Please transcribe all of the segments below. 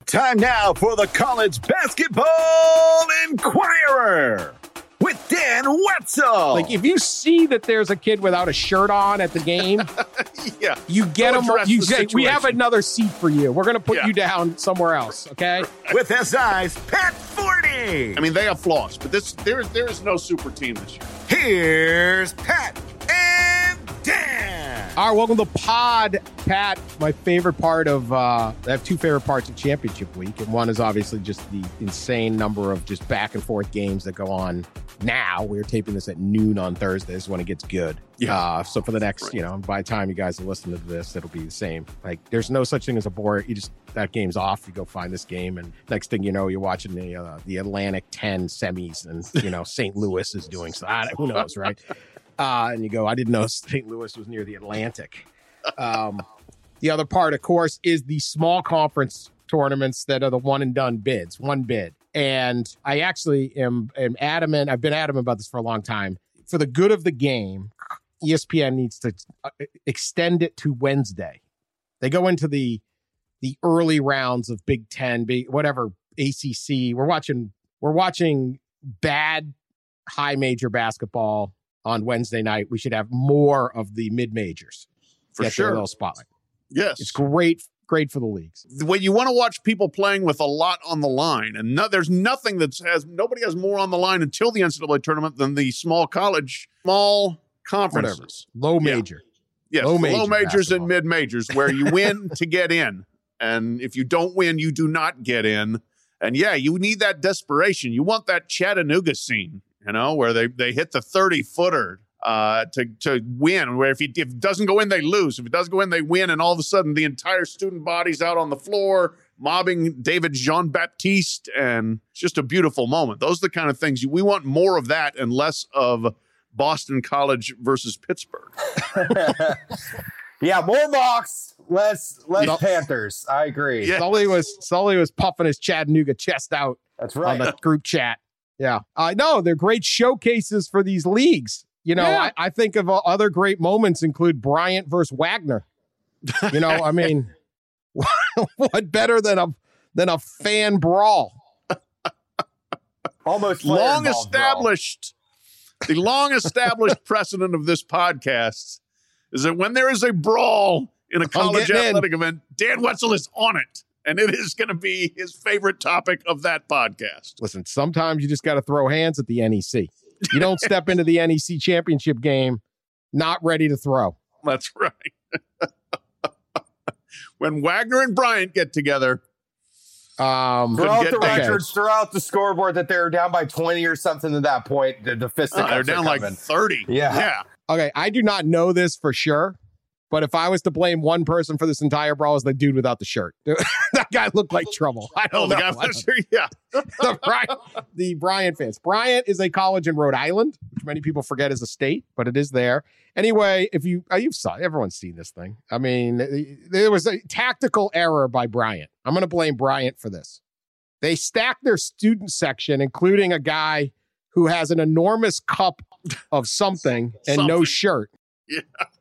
Time now for the College Basketball Inquirer with Dan Wetzel. Like, if you see that there's a kid without a shirt on at the game, yeah, you get him. You say, we have another seat for you. We're going to put you down somewhere else, okay? With SI's Pat Forney. I mean, they have flaws, but there is no super team this year. Here's Pat and Dan. All right, welcome to the pod, Pat. My favorite part of, I have two favorite parts of championship week, and one is obviously just the insane number of just back and forth games that go on now. We're taping this at noon on Thursday. This is when it gets good. Yeah. So for the next, by the time you guys are listening to this, it'll be the same. Like, there's no such thing as a bore. That game's off. You go find this game, and next thing you know, you're watching the Atlantic 10 semis, and St. Louis is doing so. Who knows, right? And you go, I didn't know St. Louis was near the Atlantic. The other part, of course, is the small conference tournaments that are the one and done bids, one bid. And I actually am adamant. I've been adamant about this for a long time. For the good of the game, ESPN needs to extend it to Wednesday. They go into the early rounds of Big Ten, whatever, ACC. We're watching bad high major basketball on Wednesday night. We should have more of the mid majors. For sure. A little spotlight. Yes. It's great for the leagues. When you want to watch people playing with a lot on the line, and there's nothing nobody has more on the line until the NCAA tournament than the small conferences. Whatever. Low major. Yes, low majors basketball. And mid majors, where you win to get in. And if you don't win, you do not get in. And you need that desperation. You want that Chattanooga scene, where they hit the 30-footer to win, where if it doesn't go in, they lose. If it does go in, they win. And all of a sudden, the entire student body's out on the floor mobbing David Jean-Baptiste. And it's just a beautiful moment. Those are the kind of things we want more of that and less of Boston College versus Pittsburgh. Yeah, more Mocs, less Panthers. I agree. Yeah. Sully was puffing his Chattanooga chest out. That's right. On the group chat. Yeah. I know they're great showcases for these leagues. I think of other great moments include Bryant versus Wagner. I mean, what better than a fan brawl? Almost long established. The long established precedent of this podcast is that when there is a brawl in a college athletic event, Dan Wetzel is on it. And it is going to be his favorite topic of that podcast. Listen, sometimes you just got to throw hands at the NEC. You don't step into the NEC championship game not ready to throw. That's right. When Wagner and Bryant get together. Throughout the records, throughout the scoreboard, that they're down by 20 or something at that point. The fisticuffs they're down like 30. Yeah. Okay, I do not know this for sure. But if I was to blame one person for this entire brawl, is the dude without the shirt. That guy looked like trouble. I don't know. The guy without the shirt, yeah. The Bryant fans. Bryant is a college in Rhode Island, which many people forget is a state, but it is there. Anyway, if you've saw, everyone's seen this thing. I mean, there was a tactical error by Bryant. I'm going to blame Bryant for this. They stacked their student section, including a guy who has an enormous cup of something and no shirt. Yeah.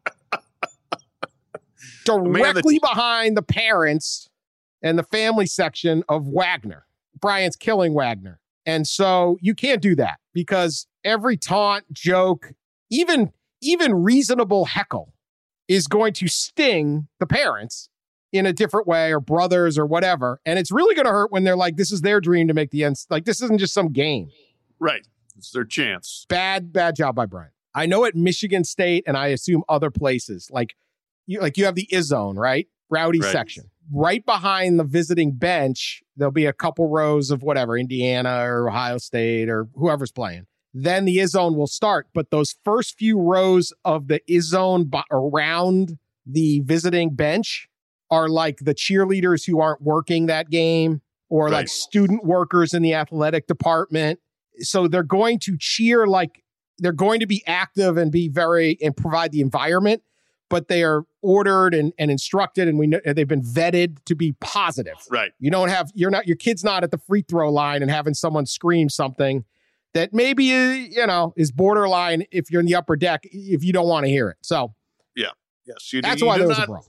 Directly behind the parents and the family section of Wagner. Bryant's killing Wagner. And so you can't do that because every taunt, joke, even reasonable heckle is going to sting the parents in a different way, or brothers or whatever. And it's really going to hurt when they're like, this is their dream to make the ends. Like, this isn't just some game. Right. It's their chance. Bad job by Bryant. I know at Michigan State, and I assume other places, you have the Izzone, right? Rowdy section. Right behind the visiting bench, there'll be a couple rows of whatever, Indiana or Ohio State or whoever's playing. Then the Izzone will start. But those first few rows of the Izzone around the visiting bench are like the cheerleaders who aren't working that game, or like student workers in the athletic department. So they're going to cheer, like they're going to be active and be and provide the environment, but they are ordered and instructed, and we know they've been vetted to be positive. Right. Your kid's not at the free throw line and having someone scream something that maybe, is borderline if you're in the upper deck, if you don't want to hear it. So yes, that's why there was a brawl.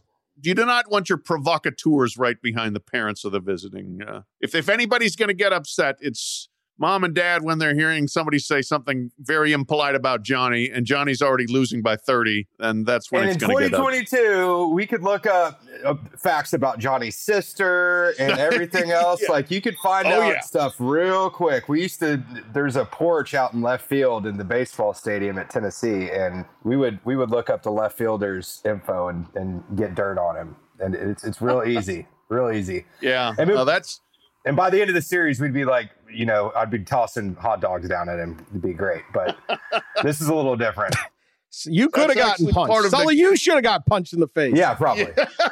you do not want your provocateurs right behind the parents of the visiting. If anybody's going to get upset, it's mom and dad when they're hearing somebody say something very impolite about Johnny, and Johnny's already losing by 30, and that's when it's going to get up. In 2022, we could look up facts about Johnny's sister and everything else. Like, you could find out stuff real quick. There's a porch out in left field in the baseball stadium at Tennessee, and we would look up the left fielder's info and get dirt on him. And it's real easy, real easy. Yeah. And by the end of the series, we'd be like, I'd be tossing hot dogs down at him. It'd be great. But this is a little different. So you could have gotten punched. Sully, you should have got punched in the face. Yeah, probably.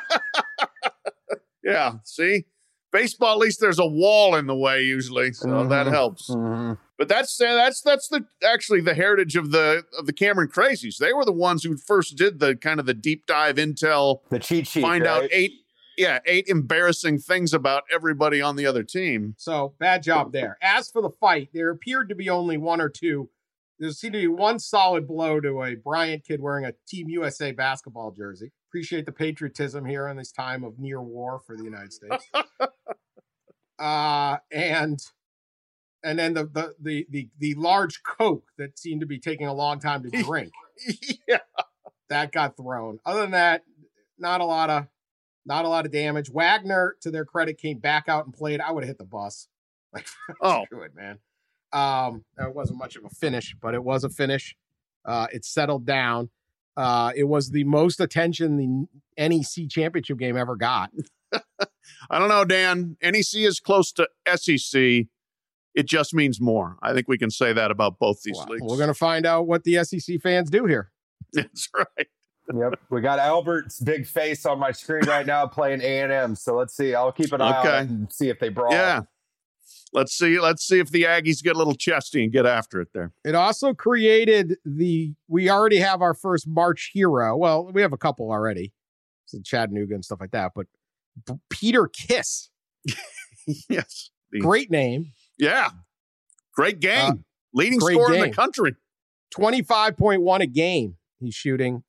Yeah. See? Baseball, at least there's a wall in the way usually. So that helps. Mm-hmm. But that's actually the heritage of the Cameron Crazies. They were the ones who first did the kind of the deep dive intel. The cheat sheet. Find out 8 embarrassing things about everybody on the other team. So, bad job there. As for the fight, there appeared to be only one or two. There seemed to be one solid blow to a Bryant kid wearing a Team USA basketball jersey. Appreciate the patriotism here in this time of near war for the United States. And then the large Coke that seemed to be taking a long time to drink. That got thrown. Other than that, not a lot of damage. Wagner, to their credit, came back out and played. I would have hit the bus. Screw it, man. It wasn't much of a finish, but it was a finish. It settled down. It was the most attention the NEC championship game ever got. I don't know, Dan. NEC is close to SEC. It just means more. I think we can say that about both these leagues. We're going to find out what the SEC fans do here. That's right. Yep, we got Albert's big face on my screen right now playing A&M. So let's see. I'll keep an eye on it and see if they brawl. Yeah, let's see if the Aggies get a little chesty and get after it there. It also created we already have our first March hero. Well, we have a couple already, so Chattanooga and stuff like that. But Peter Kiss, yes, great name. Yeah, great game, leading scorer in the country. 25.1 a game. He's shooting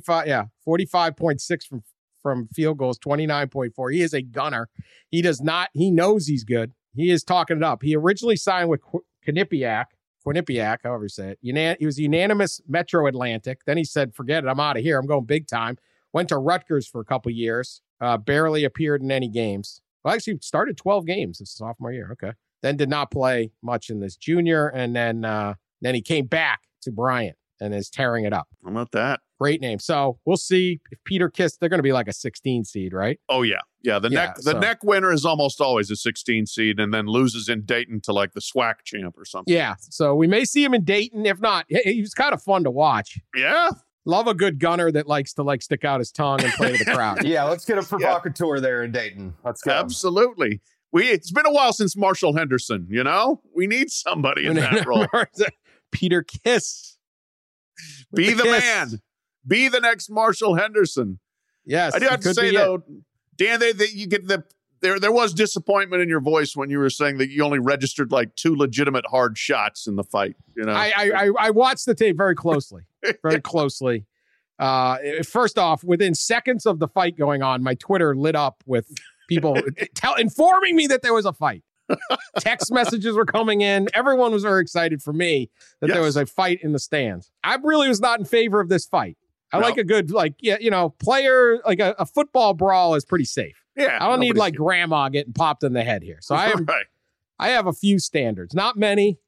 45.6 from field goals, 29.4. He is a gunner. He knows he's good. He is talking it up. He originally signed with Quinnipiac, however you say it. He was unanimous Metro Atlantic. Then he said, forget it, I'm out of here. I'm going big time. Went to Rutgers for a couple years. Barely appeared in any games. Well, actually started 12 games his sophomore year. Okay. Then did not play much in this junior. And then he came back to Bryant and is tearing it up. How about that? Great name. So we'll see if Peter Kiss, they're going to be like a 16 seed, right? Oh, yeah. Yeah. The neck winner is almost always a 16 seed and then loses in Dayton to like the SWAC champ or something. Yeah. So we may see him in Dayton. If not, he was kind of fun to watch. Yeah. Love a good gunner that likes to stick out his tongue and play to the crowd. Yeah. Let's get a provocateur there in Dayton. Let's go. Absolutely. It's been a while since Marshall Henderson, we need somebody in that role. Peter Kiss. Be the man. Be the next Marshall Henderson. Yes. I do have to say, though, Dan, you get there was disappointment in your voice when you were saying that you only registered like 2 legitimate hard shots in the fight. I watched the tape very closely. Very closely. First off, within seconds of the fight going on, my Twitter lit up with people informing me that there was a fight. Text messages were coming in. Everyone was very excited for me that there was a fight in the stands. I really was not in favor of this fight. I like a good, player, like a football brawl is pretty safe. Yeah. I don't need grandma getting popped in the head here. So I have a few standards, not many.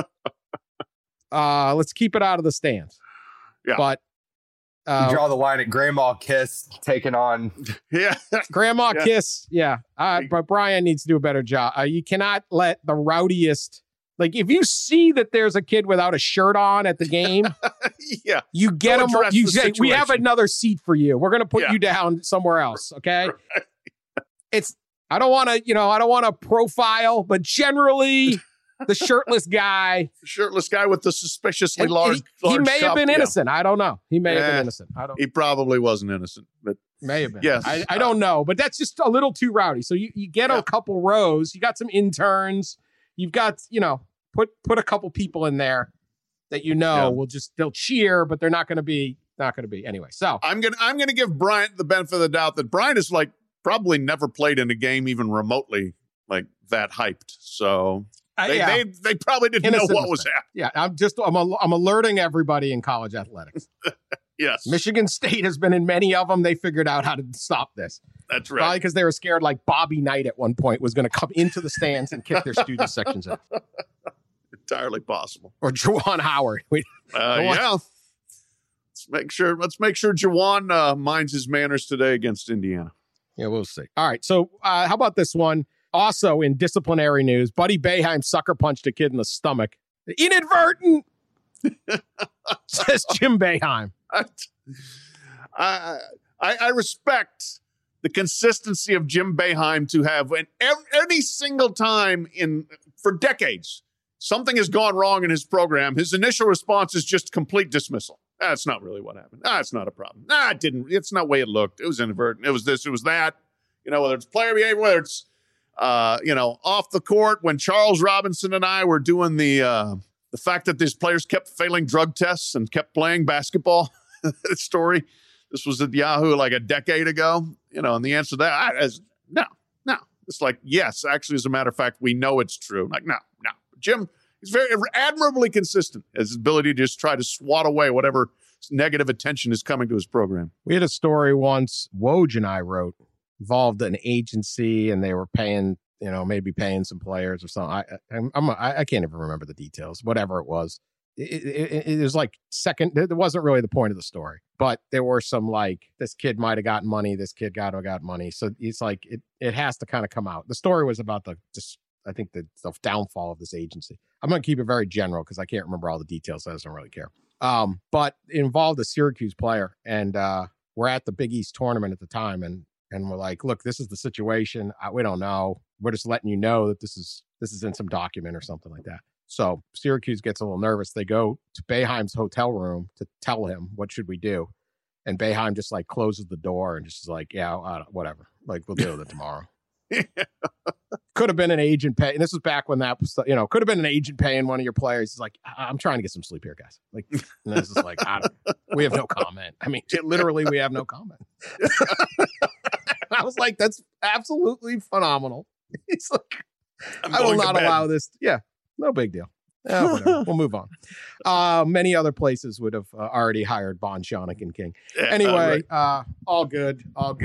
Let's keep it out of the stands. Yeah. But you draw the line at Grandma Kiss taking on. Yeah. Grandma Kiss. Yeah. But Brian needs to do a better job. You cannot let the rowdiest, if you see that there's a kid without a shirt on at the game, you get him. You say, we have another seat for you. We're going to put you down somewhere else. Okay. Right. I don't want to profile, but generally the shirtless guy with the suspiciously large he may have been innocent. I don't know. He may have been innocent. He probably wasn't innocent, but may have been. Yes. I don't know, but that's just a little too rowdy. So you get a couple rows, you got some interns, you've got, put a couple people in there that they'll cheer, but they're not going to be not going to be anyway. So I'm gonna give Bryant the benefit of the doubt that Bryant is like probably never played in a game even remotely like that hyped. So they probably didn't know what was happening. Yeah, I'm alerting everybody in college athletics. Yes, Michigan State has been in many of them. They figured out how to stop this. That's right. Probably because they were scared like Bobby Knight at one point was going to come into the stands and kick their student sections out. Entirely possible. Or Juwan Howard. Yeah. Let's make sure Juwan minds his manners today against Indiana. Yeah, we'll see. All right. So how about this one? Also in disciplinary news, Buddy Boeheim sucker punched a kid in the stomach. Inadvertent, says Jim Boeheim. I respect the consistency of Jim Boeheim to have any single time for decades something has gone wrong in his program. His initial response is just complete dismissal. That's not really what happened. It's not a problem. It didn't. It's not the way it looked. It was inadvertent. It was this. It was that. Whether it's player behavior, whether it's off the court. When Charles Robinson and I were doing the fact that these players kept failing drug tests and kept playing basketball story. This was at Yahoo like a decade ago, and the answer to that is no. It's like, yes, actually, as a matter of fact, we know it's true. Like, no. Jim, he's very admirably consistent in his ability to just try to swat away whatever negative attention is coming to his program. We had a story once Woj and I wrote, involved an agency, and they were paying, maybe paying some players or something. I can't even remember the details, whatever it was. It was like it wasn't really the point of the story, but there were some like, this kid might have gotten money, this kid got money. So it's like, it has to kind of come out. The story was about the downfall of this agency. I'm going to keep it very general because I can't remember all the details. So I don't really care. But it involved a Syracuse player, and we're at the Big East tournament at the time, and we're like, look, this is the situation. We don't know. We're just letting you know that this is in some document or something like that. So Syracuse gets a little nervous. They go to Boeheim's hotel room to tell him, what should we do? And Boeheim just like closes the door and just is like, yeah, whatever. Like, we'll deal with it tomorrow. Could have been an agent pay. And this was back when that was, could have been an agent paying one of your players. He's like, I'm trying to get some sleep here, guys. Like, and this is like, we have no comment. I mean, literally, we have no comment. I was like, that's absolutely phenomenal. He's like, I will not allow this. Yeah, no big deal. Yeah, whatever. We'll move on. Many other places would have already hired Bon Schoeneck and King. Anyway, right. All good.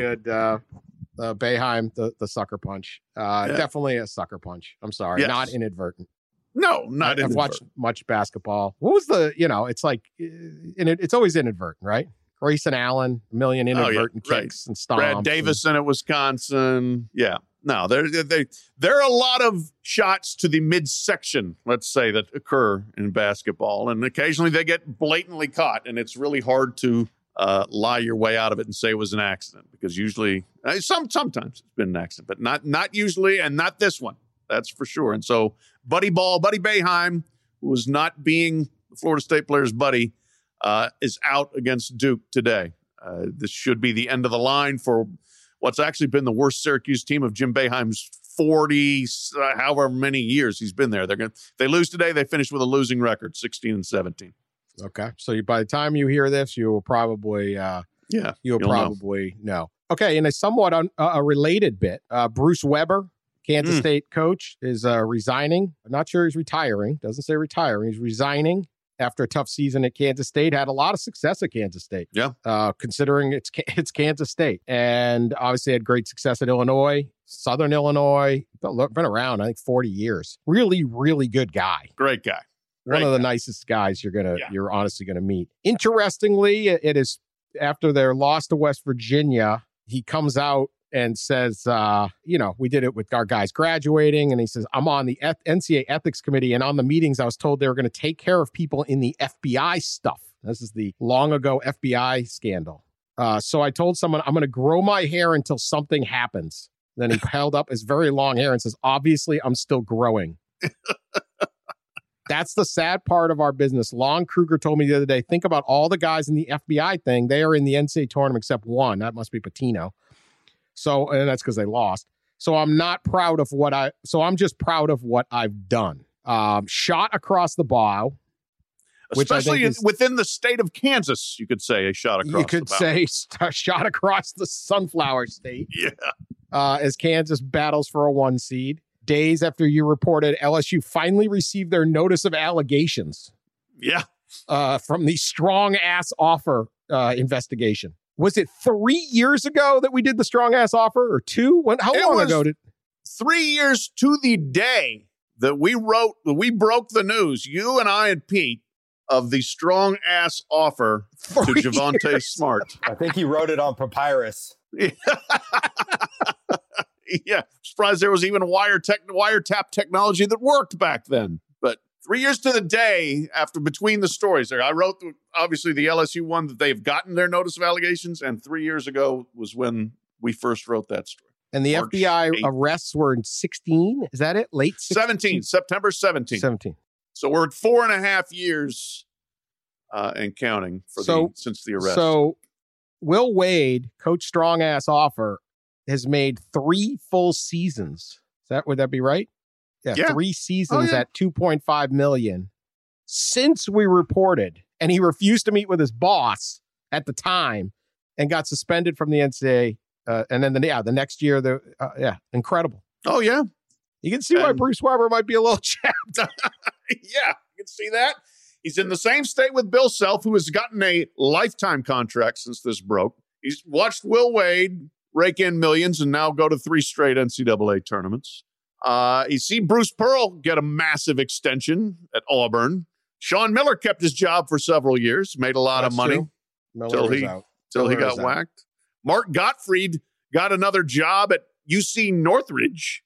Boeheim, the sucker punch. Definitely a sucker punch. I'm sorry. Yes. Not inadvertent. No, not inadvertent. I've watched much basketball. What was it's like, it's always inadvertent, right? Grayson Allen, a million inadvertent kicks and stomps. Brad Davison at Wisconsin. Yeah. No, there are a lot of shots to the midsection, let's say, that occur in basketball. And occasionally they get blatantly caught, and it's really hard to lie your way out of it and say it was an accident, because usually, sometimes it's been an accident, but not usually, and not this one. That's for sure. And so Buddy Boeheim, who was not being the Florida State player's buddy, is out against Duke today. This should be the end of the line for what's actually been the worst Syracuse team of Jim Boeheim's 40, however many years he's been there. They lose today, they finish with a losing record, 16-17. Okay. So by the time you hear this, you will probably, you'll probably know. Okay. In a somewhat a related bit, Bruce Weber, Kansas State coach, is resigning. I'm not sure he's retiring. Doesn't say retiring. He's resigning after a tough season at Kansas State. Had a lot of success at Kansas State. Yeah. Considering it's Kansas State. And obviously had great success at Illinois, Southern Illinois. Been around, I think, 40 years. Really, really good guy. Great guy. One of the nicest guys you're honestly gonna meet. Interestingly, it is after their loss to West Virginia, he comes out and says, we did it with our guys graduating, and he says, I'm on the NCAA ethics committee, and on the meetings, I was told they were going to take care of people in the FBI stuff. This is the long ago FBI scandal. So I told someone, I'm going to grow my hair until something happens. Then he held up his very long hair and says, obviously, I'm still growing. That's the sad part of our business. Lon Kruger told me the other day, think about all the guys in the FBI thing. They are in the NCAA tournament except one. That must be Patino. So, and that's because they lost. So I'm not proud of I'm just proud of what I've done. Shot across the bow. Especially within the state of Kansas, you could say a shot across. You could say a shot across the sunflower state. Yeah. As Kansas battles for a 1 seed. Days after you reported LSU finally received their notice of allegations. Yeah. From the strong ass offer investigation. Was it 3 years ago that we did the strong ass offer, or 2? How long ago did? 3 years to the day that we broke the news, you and I and Pete, of the strong ass offer to Javonte Smart. I think he wrote it on papyrus. Yeah, surprised there was even wiretap technology that worked back then. But 3 years to the day after between the stories there, I wrote obviously the LSU one that they've gotten their notice of allegations, and 3 years ago was when we first wrote that story. And the March FBI 8th. Arrests were in 16. Is that it? Late 17, September 17. 17. So we're at 4.5 years and counting since the arrest. So Will Wade, Coach Strong Ass Offer, has made 3 full seasons. Would that be right? Yeah. 3 seasons at $2.5 million since we reported, and he refused to meet with his boss at the time and got suspended from the NCAA. And then the next year, incredible. Oh yeah, you can see why Bruce Weber might be a little chapped. Yeah, you can see that. He's in the same state with Bill Self, who has gotten a lifetime contract since this broke. He's watched Will Wade rake in millions and now go to 3 straight NCAA tournaments. You see Bruce Pearl get a massive extension at Auburn. Sean Miller kept his job for several years, made a lot of money till he got whacked. Mark Gottfried got another job at UC Northridge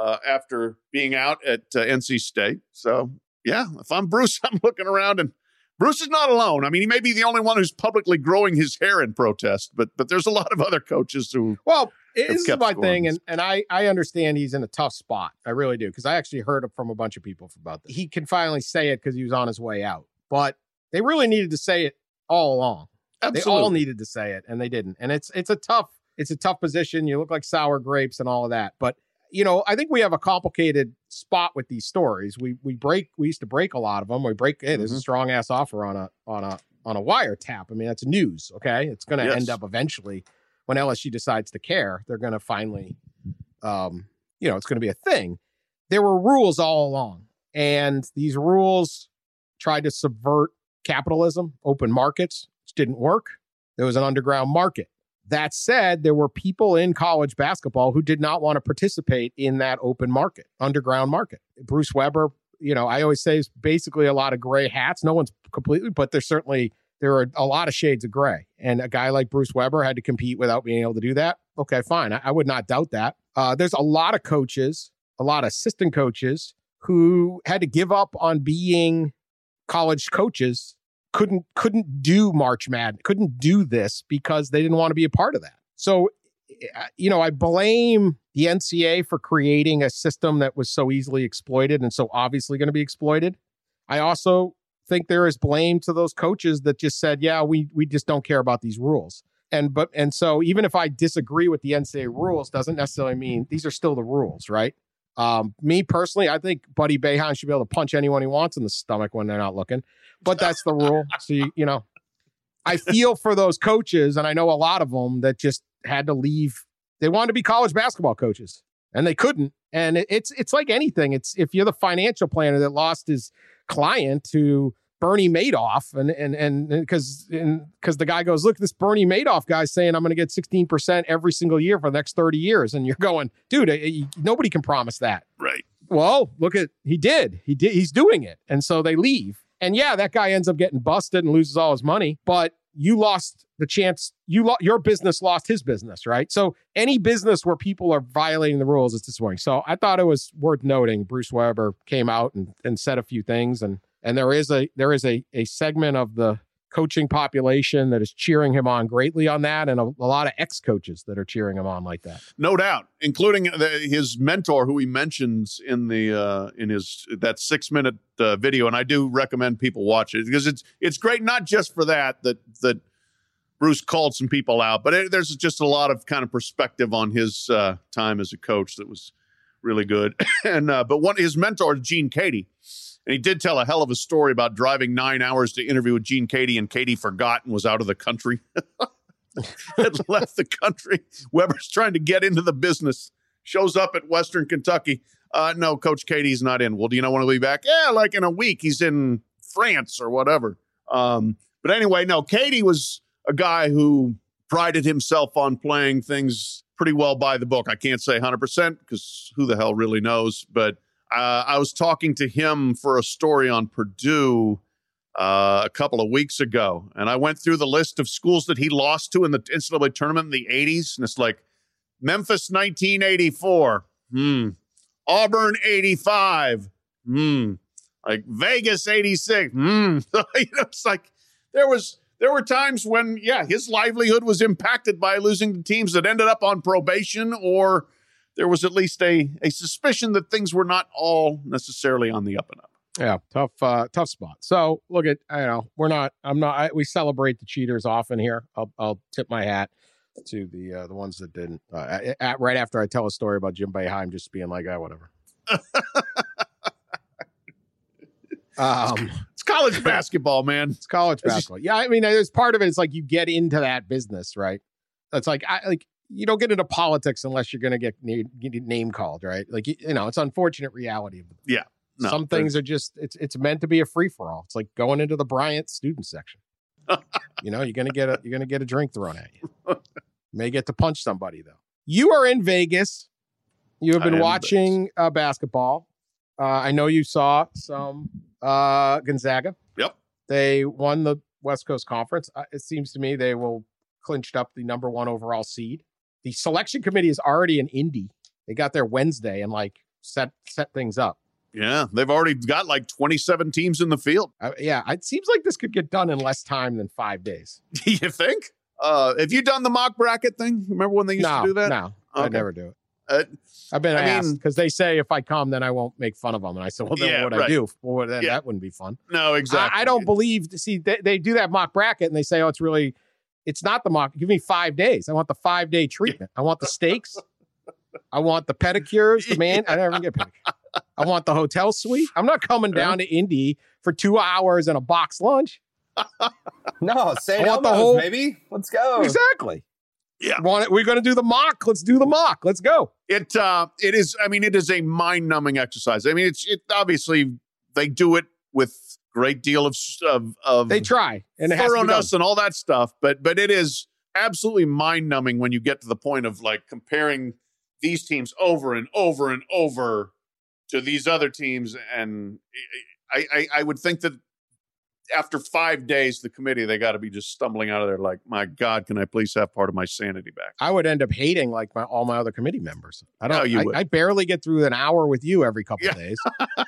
after being out at NC State. So, yeah, if I'm Bruce, I'm looking around, and Bruce is not alone. I mean, he may be the only one who's publicly growing his hair in protest, but there's a lot of other coaches who. Well, this is my thing, and I understand he's in a tough spot. I really do, because I actually heard from a bunch of people about this. He can finally say it because he was on his way out, but they really needed to say it all along. Absolutely. They all needed to say it, and they didn't. And it's a tough position. You look like sour grapes and all of that. But I think we have a complicated spot with these stories. We used to break a lot of them. We break. Hey, there's a strong ass offer on a wiretap. I mean, that's news. Okay, it's going to end up eventually when LSU decides to care. They're going to finally, it's going to be a thing. There were rules all along, and these rules tried to subvert capitalism, open markets. Didn't work. There was an underground market. That said, there were people in college basketball who did not want to participate in that open market, underground market. Bruce Weber, I always say, is basically a lot of gray hats. No one's completely, but there are a lot of shades of gray. And a guy like Bruce Weber had to compete without being able to do that. Okay, fine. I would not doubt that. There's a lot of coaches, a lot of assistant coaches who had to give up on being college coaches. Couldn't do March Madness, couldn't do this because they didn't want to be a part of that. So, I blame the NCAA for creating a system that was so easily exploited and so obviously going to be exploited. I also think there is blame to those coaches that just said, yeah, we just don't care about these rules. And so even if I disagree with the NCAA rules, doesn't necessarily mean these are still the rules, right? Me personally, I think Buddy Boeheim should be able to punch anyone he wants in the stomach when they're not looking, but that's the rule. So, I feel for those coaches, and I know a lot of them that just had to leave. They wanted to be college basketball coaches and they couldn't. And it's like anything. It's if you're the financial planner that lost his client to Bernie Madoff, and because the guy goes, look, this Bernie Madoff guy's saying I'm going to get 16% every single year for the next 30 years. And you're going, dude, nobody can promise that. Right. Well, he did. He's doing it. And so they leave. And yeah, that guy ends up getting busted and loses all his money, but you lost the chance. Your business lost his business, right? So any business where people are violating the rules is disappointing. So I thought it was worth noting. Bruce Weber came out and said a few things, and there is a segment of the coaching population that is cheering him on greatly on that, and a lot of ex-coaches that are cheering him on like that. No doubt, including his mentor, who he mentions in that 6-minute video, and I do recommend people watch it because it's great, not just for that Bruce called some people out, but there's just a lot of kind of perspective on his time as a coach that was really good. And but his mentor, Gene Cady. And he did tell a hell of a story about driving 9 hours to interview with Gene Keady, and Keady forgot and was out of the country. Had left the country. Weber's trying to get into the business. Shows up at Western Kentucky. No, Coach Keady's not in. Well, do you not want to be back? Yeah, like in a week. He's in France or whatever. But anyway, no, Keady was a guy who prided himself on playing things pretty well by the book. I can't say 100% because who the hell really knows, but I was talking to him for a story on Purdue a couple of weeks ago, and I went through the list of schools that he lost to in the NCAA tournament in the 80s, and it's like Memphis 1984, Auburn 85, like Vegas 86, It's like there were times when, his livelihood was impacted by losing to teams that ended up on probation, or there was at least a suspicion that things were not all necessarily on the up and up. Yeah, tough spot. So look at, we celebrate the cheaters often here. I'll tip my hat to the ones that didn't. Right after I tell a story about Jim Boeheim just being like, whatever. It's college basketball, man. It's college basketball. Yeah, I mean, there's part of it. It's like you get into that business, right? It's like you don't get into politics unless you're going to get name called, right? Like it's unfortunate reality. Yeah, no, some things are just it's meant to be a free for all. It's like going into the Bryant student section. You're gonna get a drink thrown at you. May get to punch somebody though. You are in Vegas. You have been watching basketball. I know you saw some Gonzaga. Yep. They won the West Coast Conference. It seems to me they will clinched up the number 1 overall seed. The selection committee is already in Indy. They got there Wednesday and set things up. Yeah, they've already got 27 teams in the field. It seems like this could get done in less time than 5 days. Do you think? Have you done the mock bracket thing? Remember when they used to do that? No, okay. I never do it. I've been asked because they say if I come, then I won't make fun of them. And I said, well, then what would I do? Well, then that wouldn't be fun. No, exactly. I don't believe, they do that mock bracket and they say, it's not the mock. Give me 5 days. I want the 5-day treatment. I want the steaks. I want the pedicures. I never get pedicures. I want the hotel suite. I'm not coming down to Indy for 2 hours and a box lunch. No, St. Elmo's, baby. Let's go. Exactly. Yeah. We're going to do the mock. Let's do the mock. Let's go. It is. I mean, it is a mind-numbing exercise. I mean, it obviously they do it with great deal of they try and thoroughness and all that stuff, but it is absolutely mind-numbing when you get to the point of comparing these teams over and over and over to these other teams, and I would think that after 5 days, the committee, they got to be just stumbling out of there like, my God, can I please have part of my sanity back? I would end up hating all my other committee members. I barely get through an hour with you every couple of days.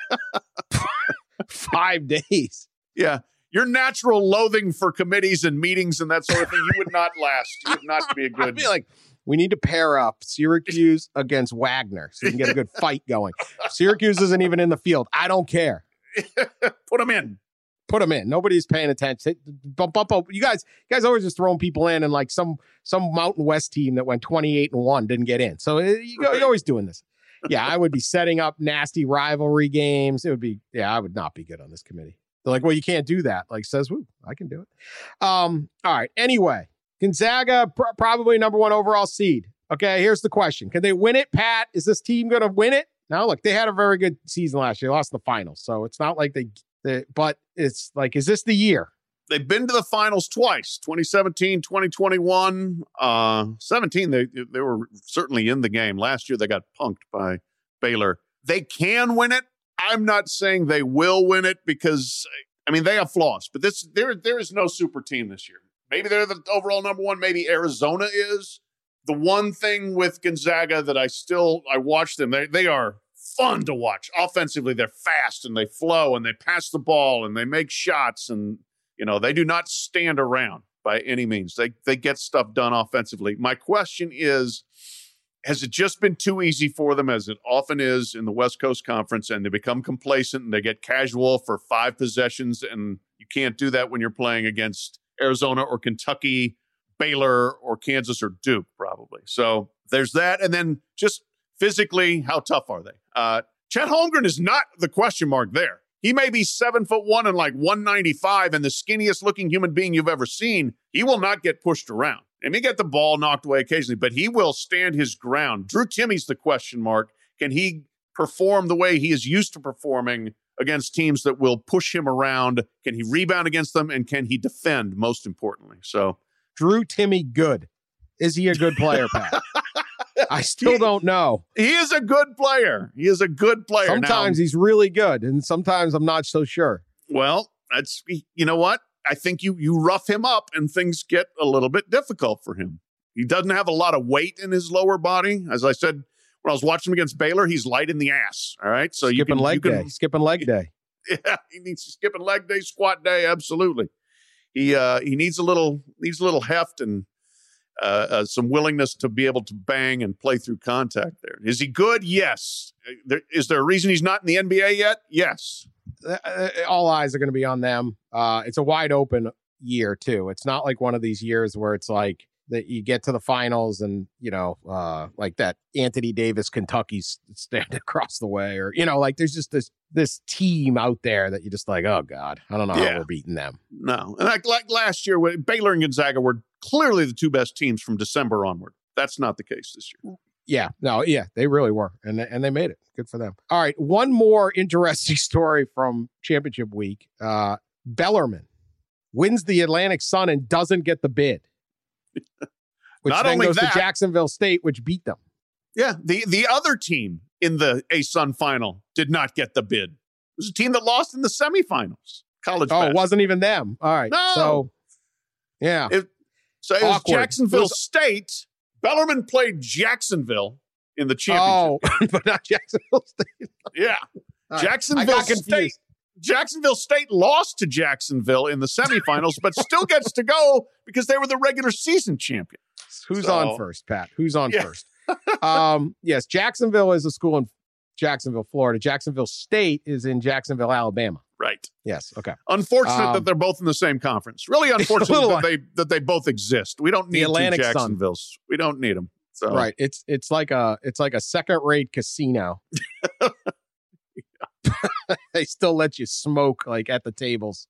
5 days. Yeah. Your natural loathing for committees and meetings and that sort of thing, you would not last. You would not be a good. I'd be like, we need to pair up Syracuse against Wagner so we can get a good fight going. Syracuse isn't even in the field. I don't care. Put them in. Put them in. Nobody's paying attention. Bump up. You guys always just throwing people in, and some Mountain West team that went 28-1 didn't get in. So you're always doing this. Yeah, I would be setting up nasty rivalry games. It would be, I would not be good on this committee. They're like, well, you can't do that. Says, woo, I can do it. All right. Anyway, Gonzaga, probably number 1 overall seed. Okay, here's the question. Can they win it, Pat? Is this team going to win it? Now, look, they had a very good season last year. They lost in the finals. So it's not like but it's like, is this the year? They've been to the finals twice, 2017, 2021. 17, they were certainly in the game. Last year, they got punked by Baylor. They can win it. I'm not saying they will win it because, I mean, they have flaws. But there is no super team this year. Maybe they're the overall number 1. Maybe Arizona is. The one thing with Gonzaga that I watch them, they are fun to watch. Offensively, they're fast and they flow and they pass the ball and they make shots and, they do not stand around by any means. They get stuff done offensively. My question is, has it just been too easy for them, as it often is in the West Coast Conference, and they become complacent and they get casual for 5 possessions, and you can't do that when you're playing against Arizona or Kentucky, Baylor or Kansas or Duke, probably. So there's that. And then just physically, how tough are they? Chet Holmgren is not the question mark there. He may be 7'1" and like 195 and the skinniest looking human being you've ever seen. He will not get pushed around. He may get the ball knocked away occasionally, but he will stand his ground. Drew Timmy's the question mark. Can he perform the way he is used to performing against teams that will push him around? Can he rebound against them? And can he defend, most importantly? So Drew Timmy good. Is he a good player, Pat? I still don't know. He is a good player. He is a good player. Sometimes he's really good, and sometimes I'm not so sure. Well, you know what? I think you rough him up and things get a little bit difficult for him. He doesn't have a lot of weight in his lower body. As I said, when I was watching him against Baylor, he's light in the ass. All right. So skipping leg day. Yeah, he needs skipping leg day, squat day. Absolutely. He needs a little heft and some willingness to be able to bang and play through contact there. Is he good? Yes. Is there a reason he's not in the NBA yet? Yes. All eyes are going to be on them. It's a wide open year too. It's not like one of these years where it's like that you get to the finals and, like that Anthony Davis, Kentucky's stand across the way, or, like there's just this team out there that you're just like, oh God, I don't know how we're beating them. No. And like last year, Baylor and Gonzaga were clearly the two best teams from December onward. That's not the case this year. Yeah, they really were. And they made it. Good for them. All right. One more interesting story from championship week. Bellarmine wins the Atlantic Sun and doesn't get the bid. Which Not then only goes that, to Jacksonville State, which beat them. Yeah. The other team in the A-Sun final did not get the bid. It was a team that lost in the semifinals. College basketball. It wasn't even them. All right. No. So, yeah. It was Jacksonville State. Bellarmine played Jacksonville in the championship. Oh, but not Jacksonville State. Yeah. Right. Jacksonville State lost to Jacksonville in the semifinals, but still gets to go because they were the regular season champion. Who's on first, Pat? Who's on first? Yes, Jacksonville is a school in Jacksonville, Florida. Jacksonville State is in Jacksonville, Alabama. Right. Yes. Okay. Unfortunate that they're both in the same conference. Really unfortunate that they both exist. We don't need two Jacksonvilles. We don't need them. So. Right. It's like a second-rate casino. They still let you smoke like at the tables.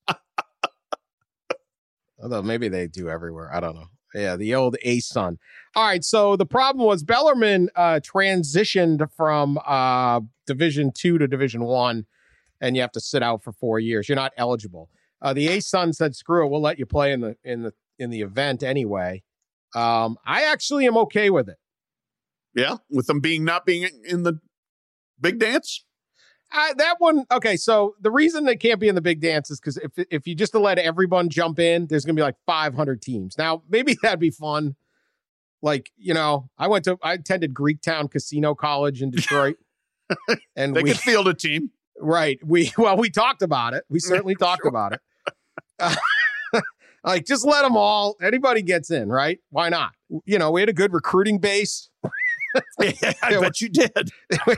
Although maybe they do everywhere. I don't know. Yeah, the old A-Sun. All right, so the problem was Bellarmine transitioned from Division II to Division I, and you have to sit out for 4 years. You're not eligible. The A-Sun said, "Screw it, we'll let you play in the event anyway." I actually am okay with it. Yeah, with them not being in the big dance. That one, okay, so the reason they can't be in the big dance is because if you just let everyone jump in, there's going to be like 500 teams. Now, maybe that'd be fun. Like, I attended Greektown Casino College in Detroit. And they could field a team. Right. We talked about it. We certainly talked about it. Like, just let them all, anybody gets in, right? Why not? We had a good recruiting base. Yeah, I bet you did.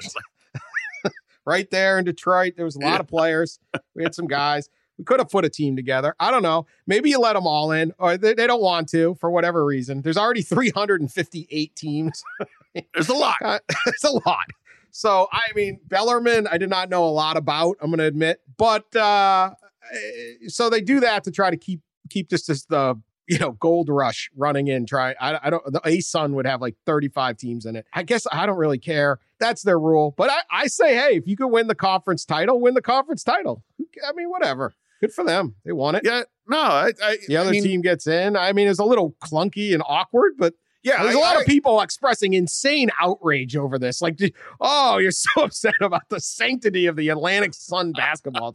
Right there in Detroit, there was a lot of players. We had some guys. We could have put a team together. I don't know. Maybe you let them all in, or they don't want to for whatever reason. There's already 358 teams. There's a lot. It's a lot. So, I mean, Bellarmine, I did not know a lot about, I'm going to admit. But so they do that to try to keep this the gold rush running in. The A-Sun would have like 35 teams in it. I guess I don't really care. That's their rule. But I say, hey, if you can win the conference title, win the conference title. I mean, whatever. Good for them. They won it. Yeah. No, the other team gets in. I mean, it's a little clunky and awkward, but yeah, there's a lot of people expressing insane outrage over this. Like, oh, you're so upset about the sanctity of the Atlantic Sun basketball.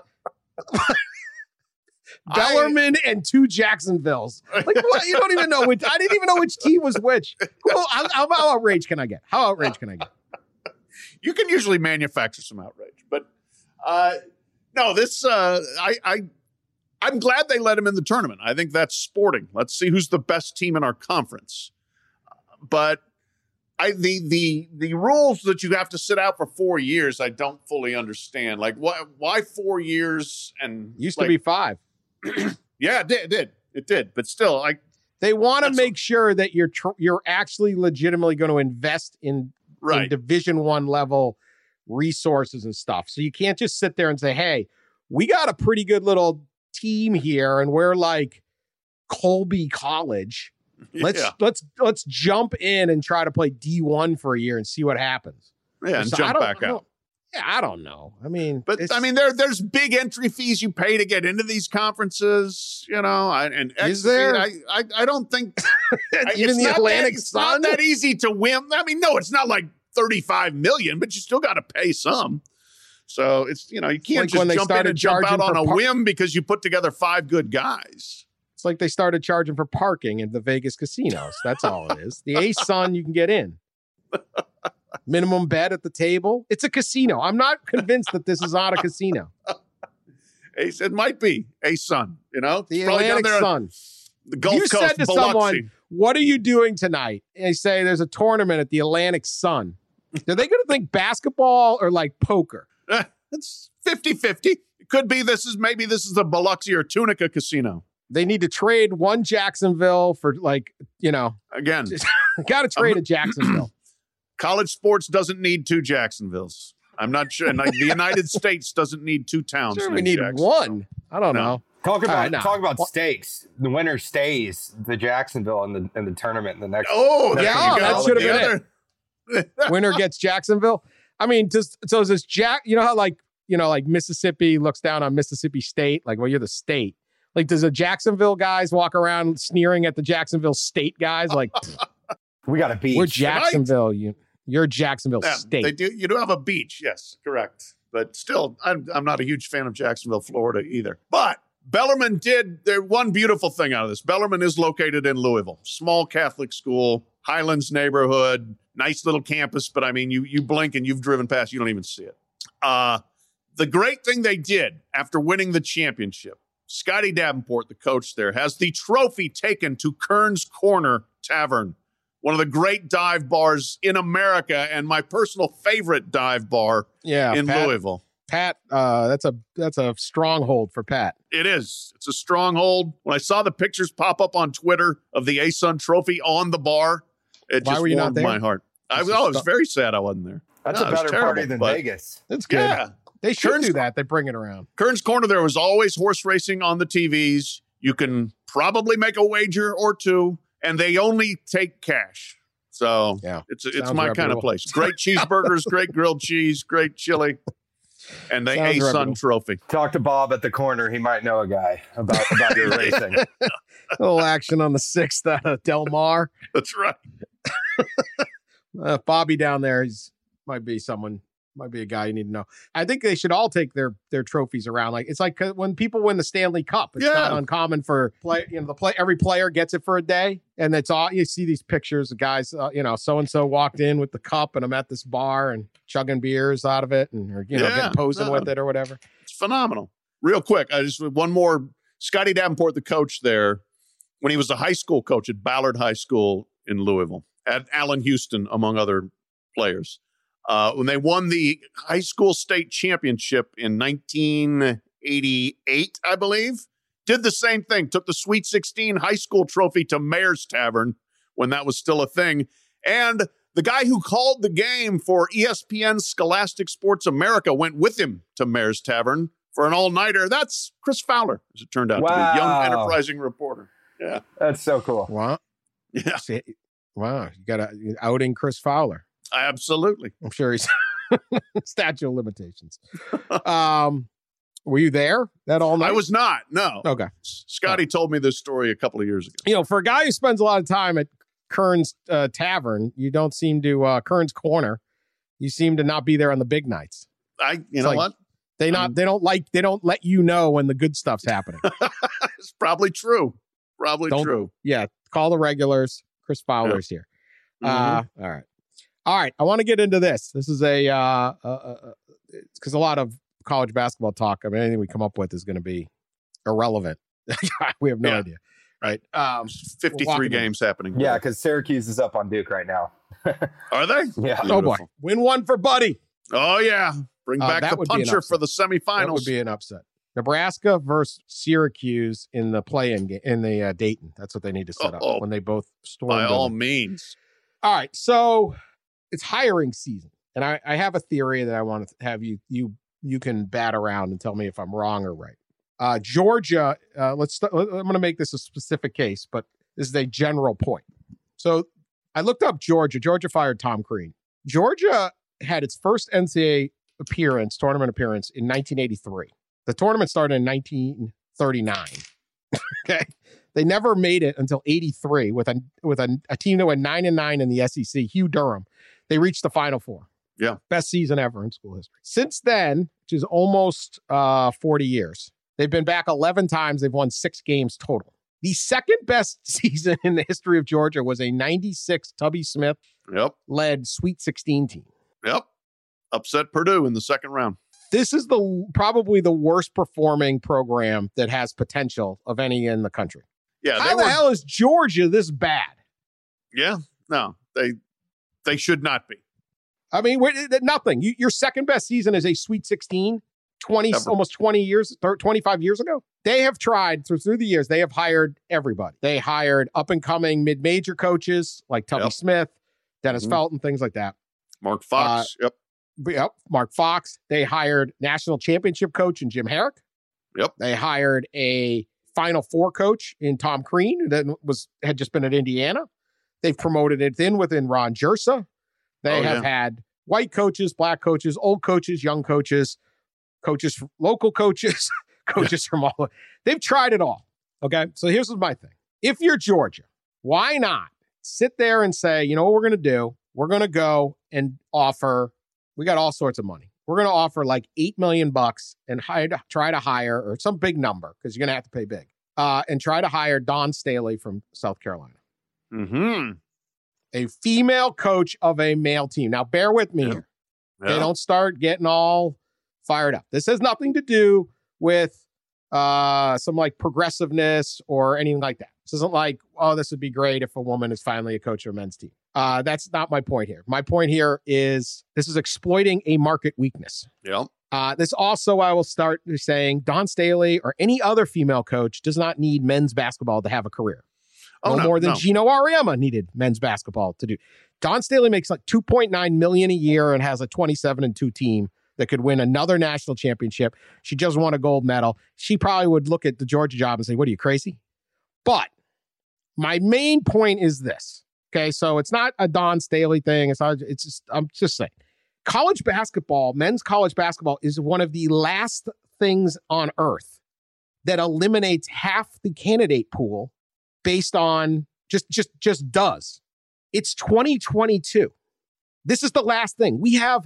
Bellarmine and two Jacksonvilles. Like, what? You don't even know which. I didn't even know which team was which. How outraged can I get? How outraged can I get? You can usually manufacture some outrage, but no. This I'm glad they let him in the tournament. I think that's sporting. Let's see who's the best team in our conference. But the rules that you have to sit out for 4 years, I don't fully understand. Like, why 4 years? And used to be 5. Yeah, it did. But still, they want to make sure that you're actually legitimately going to invest in Division I level resources and stuff. So you can't just sit there and say, hey, we got a pretty good little team here and we're like Colby College. Let's jump in and try to play D1 for a year and see what happens. Yeah, and so jump back out. Yeah, I don't know. I mean, there's big entry fees you pay to get into these conferences, you know. Is there? I don't think even the Atlantic Sun. It's not that easy to win. I mean, no, it's not like $35 million, but you still got to pay some. So it's, you know, you can't just jump in and jump out on a whim because you put together 5 good guys. It's like they started charging for parking in the Vegas casinos. That's all it is. The A-Sun, you can get in. Minimum bet at the table. It's a casino. I'm not convinced that this is not a casino. It might be A-Sun, you know? The Atlantic Sun. The Gulf Coast, said to Biloxi. Someone, what are you doing tonight? And they say there's a tournament at the Atlantic Sun. Are they going to think basketball or like poker? It's 50-50. It could be this is the Biloxi or Tunica casino. They need to trade one Jacksonville for like, you know. Again. Got to trade a Jacksonville. College sports doesn't need 2 Jacksonvilles. I'm not sure. Like the United States doesn't need 2 towns. Sure, we need one. I don't know. Talk about stakes. The winner stays the Jacksonville in the tournament in the next. Oh, that should have been it. Winner gets Jacksonville. I mean, is this you know how like Mississippi looks down on Mississippi State? Like, well, you're the state. Like, does the Jacksonville guys walk around sneering at the Jacksonville State guys? Like, we got a beach. We're Jacksonville. You're Jacksonville State. They do. You do have a beach. Yes, correct. But still, I'm not a huge fan of Jacksonville, Florida either. But Bellarmine did one beautiful thing out of this. Bellarmine is located in Louisville, small Catholic school, Highlands neighborhood, nice little campus. But I mean, you blink and you've driven past, you don't even see it. The great thing they did after winning the championship, Scotty Davenport, the coach there, has the trophy taken to Kern's Corner Tavern, one of the great dive bars in America and my personal favorite dive bar in Louisville. Pat, that's a stronghold for Pat. It is. It's a stronghold. When I saw the pictures pop up on Twitter of the A-Sun trophy on the bar, it just warmed my heart. I was very sad I wasn't there. That's a better party than Vegas. That's good. Yeah. They should do that. They bring it around. Kern's Corner, there was always horse racing on the TVs. You can probably make a wager or two, and they only take cash. So it's my kind of place. Great cheeseburgers, great grilled cheese, great chili, and the A-Sun trophy. Talk to Bob at the corner. He might know a guy about your racing. A little action on the 6th out of Del Mar. That's right. Bobby down there, might be a guy you need to know. I think they should all take their trophies around. Like, it's like when people win the Stanley Cup, it's not uncommon for every player gets it for a day. And it's all, you see these pictures of guys, so-and-so walked in with the cup and I'm at this bar and chugging beers out of it and, getting posing with it or whatever. It's phenomenal. Real quick, one more. Scotty Davenport, the coach there, when he was a high school coach at Ballard High School in Louisville, at Allen Houston, among other players. When they won the high school state championship in 1988, I believe, did the same thing. Took the Sweet 16 high school trophy to Mayor's Tavern when that was still a thing. And the guy who called the game for ESPN Scholastic Sports America went with him to Mayor's Tavern for an all-nighter. That's Chris Fowler, as it turned out to be. Young, enterprising reporter. Yeah. That's so cool. Wow. Yeah. Wow. You got outing Chris Fowler. Absolutely. I'm sure he's statute of limitations. Were you there that all night? I was not. No. Okay. Scotty told me this story a couple of years ago. For a guy who spends a lot of time at Kern's Tavern, you don't seem to Kern's Corner. You seem to not be there on the big nights. You know what? They don't let you know when the good stuff's happening. It's probably true. True. Yeah. Call the regulars. Chris Fowler's here. Mm-hmm. All right. I want to get into this. This is because a lot of college basketball talk, I mean, anything we come up with is going to be irrelevant. We have no idea. Right. 53 games happening. Yeah. Because Syracuse is up on Duke right now. Are they? Yeah. Beautiful. Oh boy. Win one for Buddy. Oh yeah. Bring back the puncher for the semifinals. That would be an upset. Nebraska versus Syracuse in the play-in game in the Dayton. That's what they need to set up when they both storm. By all means. All right. So it's hiring season. And I have a theory that I want to have you can bat around and tell me if I'm wrong or right. Georgia, I'm going to make this a specific case, but this is a general point. So I looked up Georgia. Georgia fired Tom Crean. Georgia had its first NCAA tournament appearance in 1983. The tournament started in 1939. Okay. They never made it until 83 with a team that went 9-9 in the SEC, Hugh Durham. They reached the Final Four. Yeah. Best season ever in school history. Since then, which is almost 40 years, they've been back 11 times. They've won 6 games total. The second best season in the history of Georgia was a 96 Tubby Smith led Sweet 16 team. Yep. Upset Purdue in the second round. This is probably the worst performing program that has potential of any in the country. Yeah. How the hell is Georgia this bad? Yeah. No, they should not be. I mean, nothing. Your second best season is a Sweet 16, almost 20 years, 25 years ago. They have tried through the years. They have hired everybody. They hired up and coming mid-major coaches like Tubby Smith, Dennis Felton, things like that. Mark Fox. Mark Fox. They hired national championship coach in Jim Herrick. Yep. They hired a Final Four coach in Tom Crean that had just been at Indiana. They've promoted it within Ron Jersa. They have had white coaches, black coaches, old coaches, young coaches, local coaches, coaches from all. They've tried it all. Okay. So here's my thing. If you're Georgia, why not sit there and say, you know what we're going to do? We're going to go and offer, we got all sorts of money. We're going to offer like $8 million and try to hire, or some big number, because you're going to have to pay big, and try to hire Dawn Staley from South Carolina. Mm-hmm. A female coach of a male team. Now, bear with me here. They don't start getting all fired up. This has nothing to do with some like progressiveness or anything like that. This isn't like, oh, this would be great if a woman is finally a coach of a men's team. That's not my point here. My point here is this is exploiting a market weakness. Yeah. This also, I will start saying, Dawn Staley or any other female coach does not need men's basketball to have a career. No more than Gino Auriemma needed men's basketball to do. Dawn Staley makes like $2.9 million a year and has a 27-2 team that could win another national championship. She just won a gold medal. She probably would look at the Georgia job and say, what are you, crazy? But my main point is this. Okay, so it's not a Dawn Staley thing. I'm just saying. College basketball, men's college basketball, is one of the last things on earth that eliminates half the candidate pool based on just does. It's 2022. This is the last thing. We have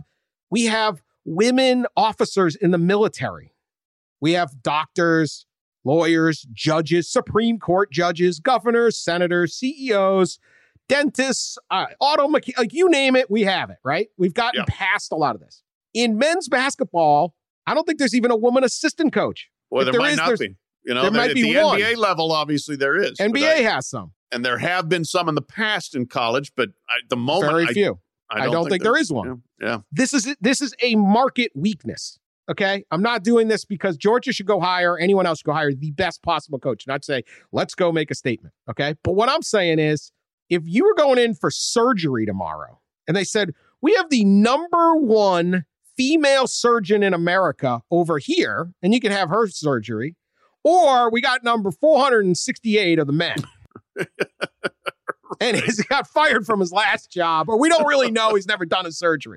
women officers in the military. We have doctors, lawyers, judges, Supreme Court judges, governors, senators, CEOs, dentists, auto mechanics, like you name it, we have it, right? We've gotten past a lot of this. In men's basketball, I don't think there's even a woman assistant coach. Well, there might not be. You know, there might at be the one. NBA level, obviously there is. NBA has some. And there have been some in the past in college, but at the moment, very few. I don't think there is one. Yeah. This is a market weakness. Okay. I'm not doing this because Georgia should go hire, anyone else should go hire the best possible coach. Not say, let's go make a statement. Okay. But what I'm saying is, if you were going in for surgery tomorrow and they said, we have the #1 female surgeon in America over here, and you can have her surgery, or we got number 468 of the men. And he got fired from his last job, or we don't really know, he's never done a surgery.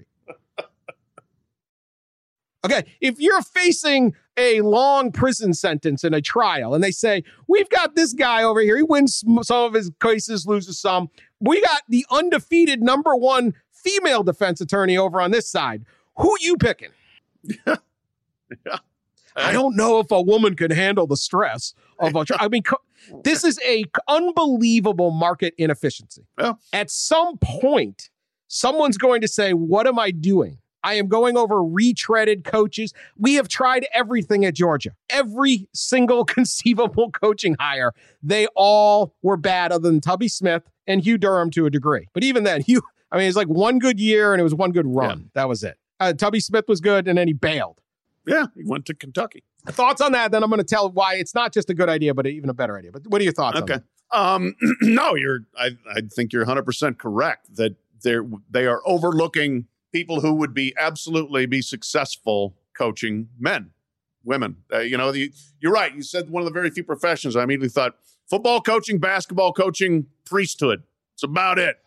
Okay, if you're facing a long prison sentence in a trial and they say, we've got this guy over here, he wins some of his cases, loses some. We got the undefeated #1 female defense attorney over on this side. Who you picking? Yeah. I don't know if a woman can handle the stress of a trial. I mean, this is a unbelievable market inefficiency. Yeah. At some point, someone's going to say, what am I doing? I am going over retreaded coaches. We have tried everything at Georgia. Every single conceivable coaching hire. They all were bad other than Tubby Smith and Hugh Durham to a degree. But even then, it's like one good year and it was one good run. Yeah. That was it. Tubby Smith was good and then he bailed. Yeah, he went to Kentucky. Thoughts on that? Then I'm going to tell why it's not just a good idea, but even a better idea. But what are your thoughts on that? No, I think you're 100% correct that they are overlooking people who would absolutely be successful coaching women. You're right. You said one of the very few professions. I immediately thought football coaching, basketball coaching, priesthood. It's about it.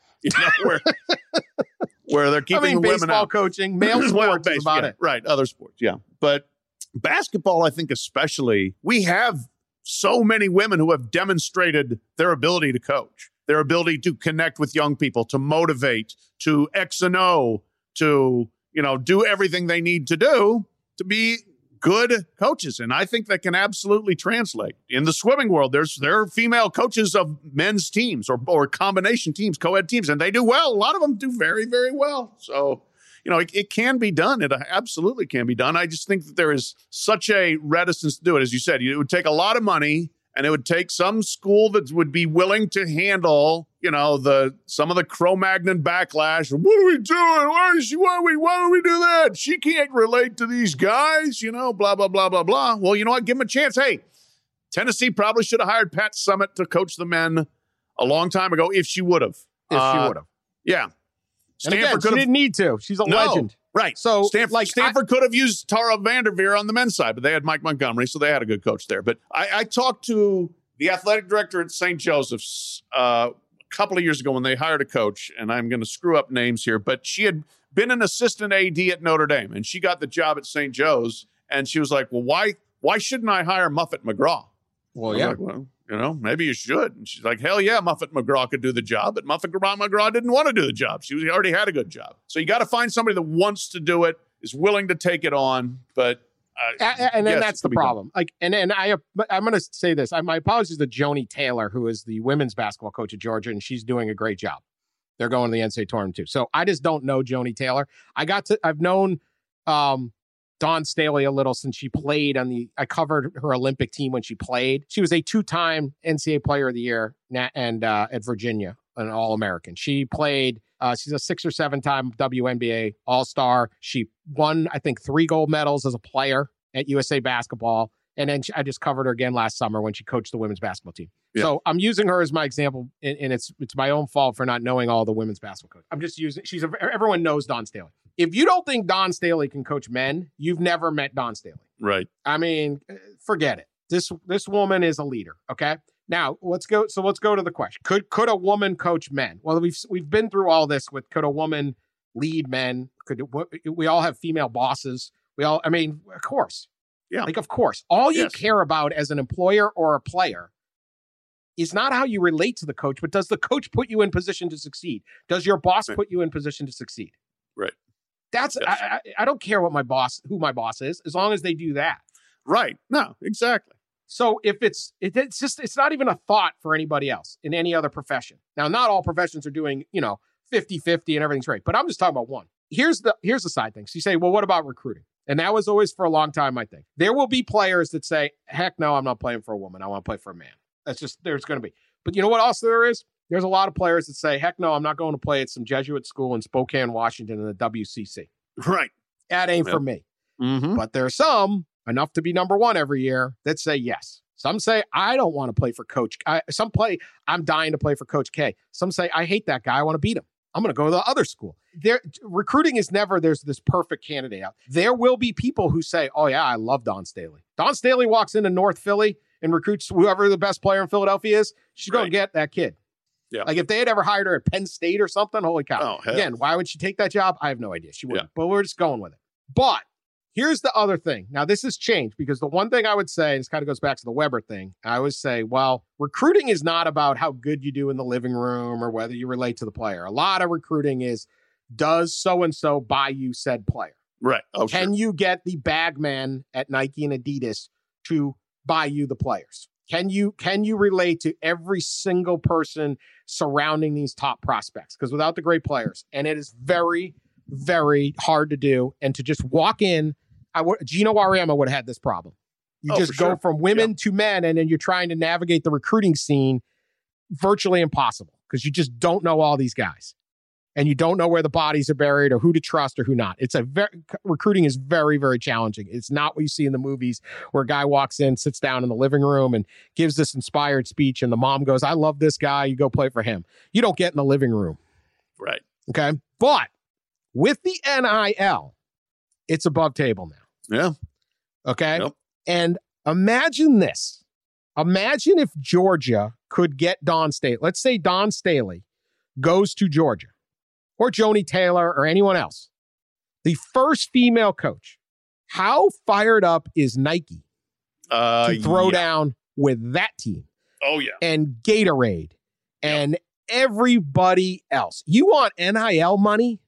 Where they're keeping the women baseball out. Coaching, male sports is about it. Right, other sports, yeah. But basketball, I think especially, we have so many women who have demonstrated their ability to coach, their ability to connect with young people, to motivate, to X and O, to, do everything they need to do to be good coaches. And I think that can absolutely translate. In the swimming world, there are female coaches of men's teams or combination teams, co-ed teams, and they do well. A lot of them do very, very well. So, it can be done. It absolutely can be done. I just think that there is such a reticence to do it. As you said, it would take a lot of money, and it would take some school that would be willing to handle, some of the Cro-Magnon backlash. What are we doing? Why would we do that? She can't relate to these guys, blah, blah, blah, blah, blah. Well, you know what? Give them a chance. Hey, Tennessee probably should have hired Pat Summitt to coach the men a long time ago if she would have. Yeah. And again, she didn't need to. She's a legend. Right. So Stanford could have used Tara Vanderveer on the men's side, but they had Mike Montgomery, so they had a good coach there. But I talked to the athletic director at St. Joseph's a couple of years ago when they hired a coach, and I'm going to screw up names here, but she had been an assistant AD at Notre Dame, and she got the job at St. Joe's, and she was like, well, why shouldn't I hire Muffet McGraw? Well, yeah. Like, well, maybe you should. And she's like, hell yeah, Muffet McGraw could do the job. But Muffet McGraw didn't want to do the job. She already had a good job. So you got to find somebody that wants to do it, is willing to take it on. But and then that's the problem. I'm going to say this. My apologies to Joni Taylor, who is the women's basketball coach at Georgia, and she's doing a great job. They're going to the NCAA tournament too. So I just don't know Joni Taylor. I've known Dawn Staley a little since she played I covered her Olympic team when she played. She was a 2-time NCAA Player of the Year and at Virginia, an All-American. She played, she's a 6 or 7-time WNBA All-Star. She won, I think, 3 gold medals as a player at USA Basketball. And then I just covered her again last summer when she coached the women's basketball team. Yeah. So I'm using her as my example, and it's my own fault for not knowing all the women's basketball coaches. I'm just using, everyone knows Dawn Staley. If you don't think Dawn Staley can coach men, you've never met Dawn Staley. Right. I mean, forget it. This woman is a leader. Okay. Now let's go to the question. Could a woman coach men? Well, we've been through all this with, could a woman lead men? We all have female bosses. Of course. Yeah. Of course. All you care about as an employer or a player is not how you relate to the coach, but does the coach put you in position to succeed? Does your boss put you in position to succeed? Right. I don't care who my boss is, as long as they do that. Right. No, exactly. So if it's not even a thought for anybody else in any other profession. Now, not all professions are doing, 50-50 and everything's great, but I'm just talking about one. Here's the side thing. So you say, well, what about recruiting? And that was always for a long time, I think. There will be players that say, heck no, I'm not playing for a woman. I want to play for a man. There's going to be. But you know what else there is? There's a lot of players that say, heck no, I'm not going to play at some Jesuit school in Spokane, Washington in the WCC. Right. That ain't for me. Mm-hmm. But there are some, enough to be number one every year, that say yes. Some say, I don't want to play for Coach. I'm dying to play for Coach K. Some say, I hate that guy. I want to beat him. I'm going to go to the other school. Recruiting is never, there's this perfect candidate out. There will be people who say, oh yeah, I love Dawn Staley. Dawn Staley walks into North Philly and recruits whoever the best player in Philadelphia is. She's going to get that kid. Yeah. Like if they had ever hired her at Penn State or something, holy cow. Oh, again, why would she take that job? I have no idea. She wouldn't, but we're just going with it. But here's the other thing. Now, this has changed because the one thing I would say, and this kind of goes back to the Weber thing, I always say, well, recruiting is not about how good you do in the living room or whether you relate to the player. A lot of recruiting is, does so-and-so buy you said player? Right. Oh, Can you get the bagman at Nike and Adidas to buy you the players? Can you relate to every single person surrounding these top prospects? Because without the great players, and it is very, very hard to do, and to just walk in, Gino Auriemma would have had this problem. You just go from women to men, and then you're trying to navigate the recruiting scene, virtually impossible because you just don't know all these guys. And you don't know where the bodies are buried or who to trust or who not. Recruiting is very, very challenging. It's not what you see in the movies where a guy walks in, sits down in the living room and gives this inspired speech and the mom goes, I love this guy. You go play for him. You don't get in the living room. Right. Okay. But With the NIL, it's above table now. Yeah. Okay. Yep. And imagine this. Imagine if Georgia could get Dawn Staley. Let's say Dawn Staley goes to Georgia or Joni Taylor or anyone else. The first female coach. How fired up is Nike to throw down with that team? Oh, yeah. And Gatorade and everybody else. You want NIL money?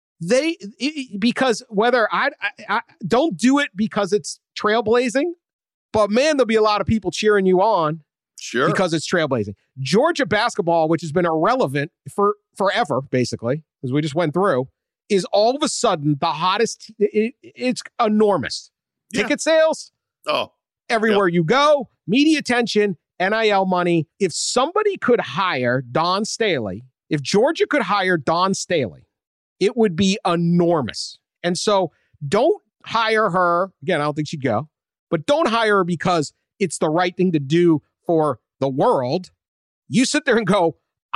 Because whether I don't do it because it's trailblazing, but man, there'll be a lot of people cheering you on. Sure. Because it's trailblazing. Georgia basketball, which has been irrelevant for forever, basically, as we just went through, is all of a sudden the hottest. It's enormous. Yeah. Ticket sales. Oh, everywhere you go, media attention, NIL money. If somebody could hire Dawn Staley, if Georgia could hire Dawn Staley, it would be enormous. And so don't hire her. Again, I don't think she'd go, but don't hire her because it's the right thing to do for the world. You sit there and go,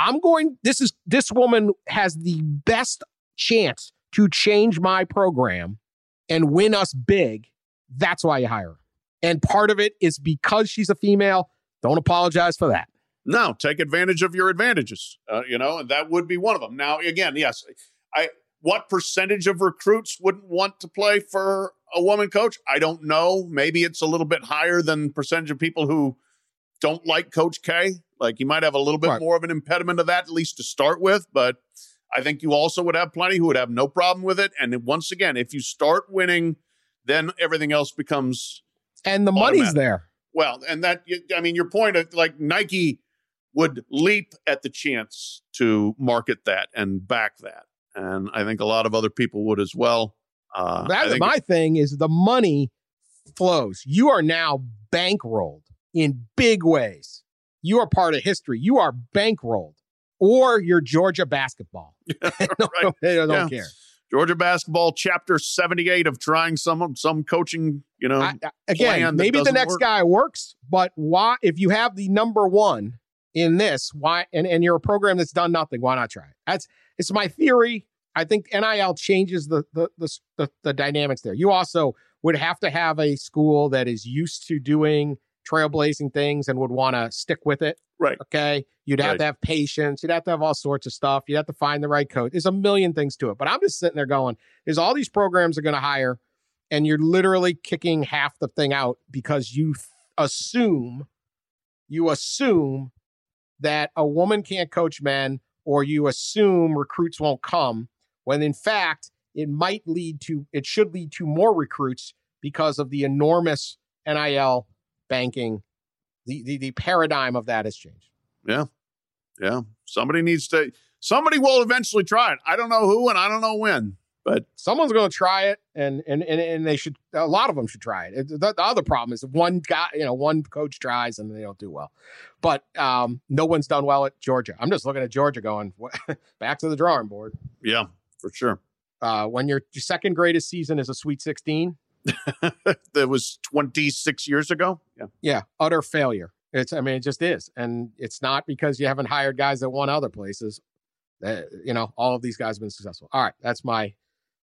this woman has the best chance to change my program and win us big. That's why you hire her. And part of it is because she's a female. Don't apologize for that. No, take advantage of your advantages, and that would be one of them. Now, again, yes, what percentage of recruits wouldn't want to play for a woman coach? I don't know. Maybe it's a little bit higher than percentage of people who don't like Coach K. Like you might have a little bit more of an impediment to that, at least to start with. But I think you also would have plenty who would have no problem with it. And once again, if you start winning, then everything else becomes and the automatic. Money's there. Well, and your point of like Nike would leap at the chance to market that and back that. And I think a lot of other people would as well. My thing is the money flows. You are now bankrolled in big ways. You are part of history. You are bankrolled. Or you're Georgia basketball. Right. They don't care. Georgia basketball, chapter 78 of trying some coaching, again, maybe the next guy works, but why, if you have the number one in this, why, and you're a program that's done nothing, why not try it? It's my theory. I think NIL changes the dynamics there. You also would have to have a school that is used to doing trailblazing things and would want to stick with it. Right. Okay. You'd have to have patience. You'd have to have all sorts of stuff. You'd have to find the right coach. There's a million things to it. But I'm just sitting there going, there's all these programs are going to hire, and you're literally kicking half the thing out because you assume that a woman can't coach men, or you assume recruits won't come, when in fact it should lead to more recruits because of the enormous NIL banking. The paradigm of that has changed. Yeah. Somebody will eventually try it. I don't know who and I don't know when, but someone's going to try it, and they should. A lot of them should try it. The other problem is one coach tries and they don't do well, but no one's done well at Georgia. I'm just looking at Georgia going back to the drawing board. Yeah, for sure. When your second greatest season is a Sweet 16. That was 26 years ago. Yeah. Utter failure. It just is. And it's not because you haven't hired guys that won other places. All of these guys have been successful. All right. That's my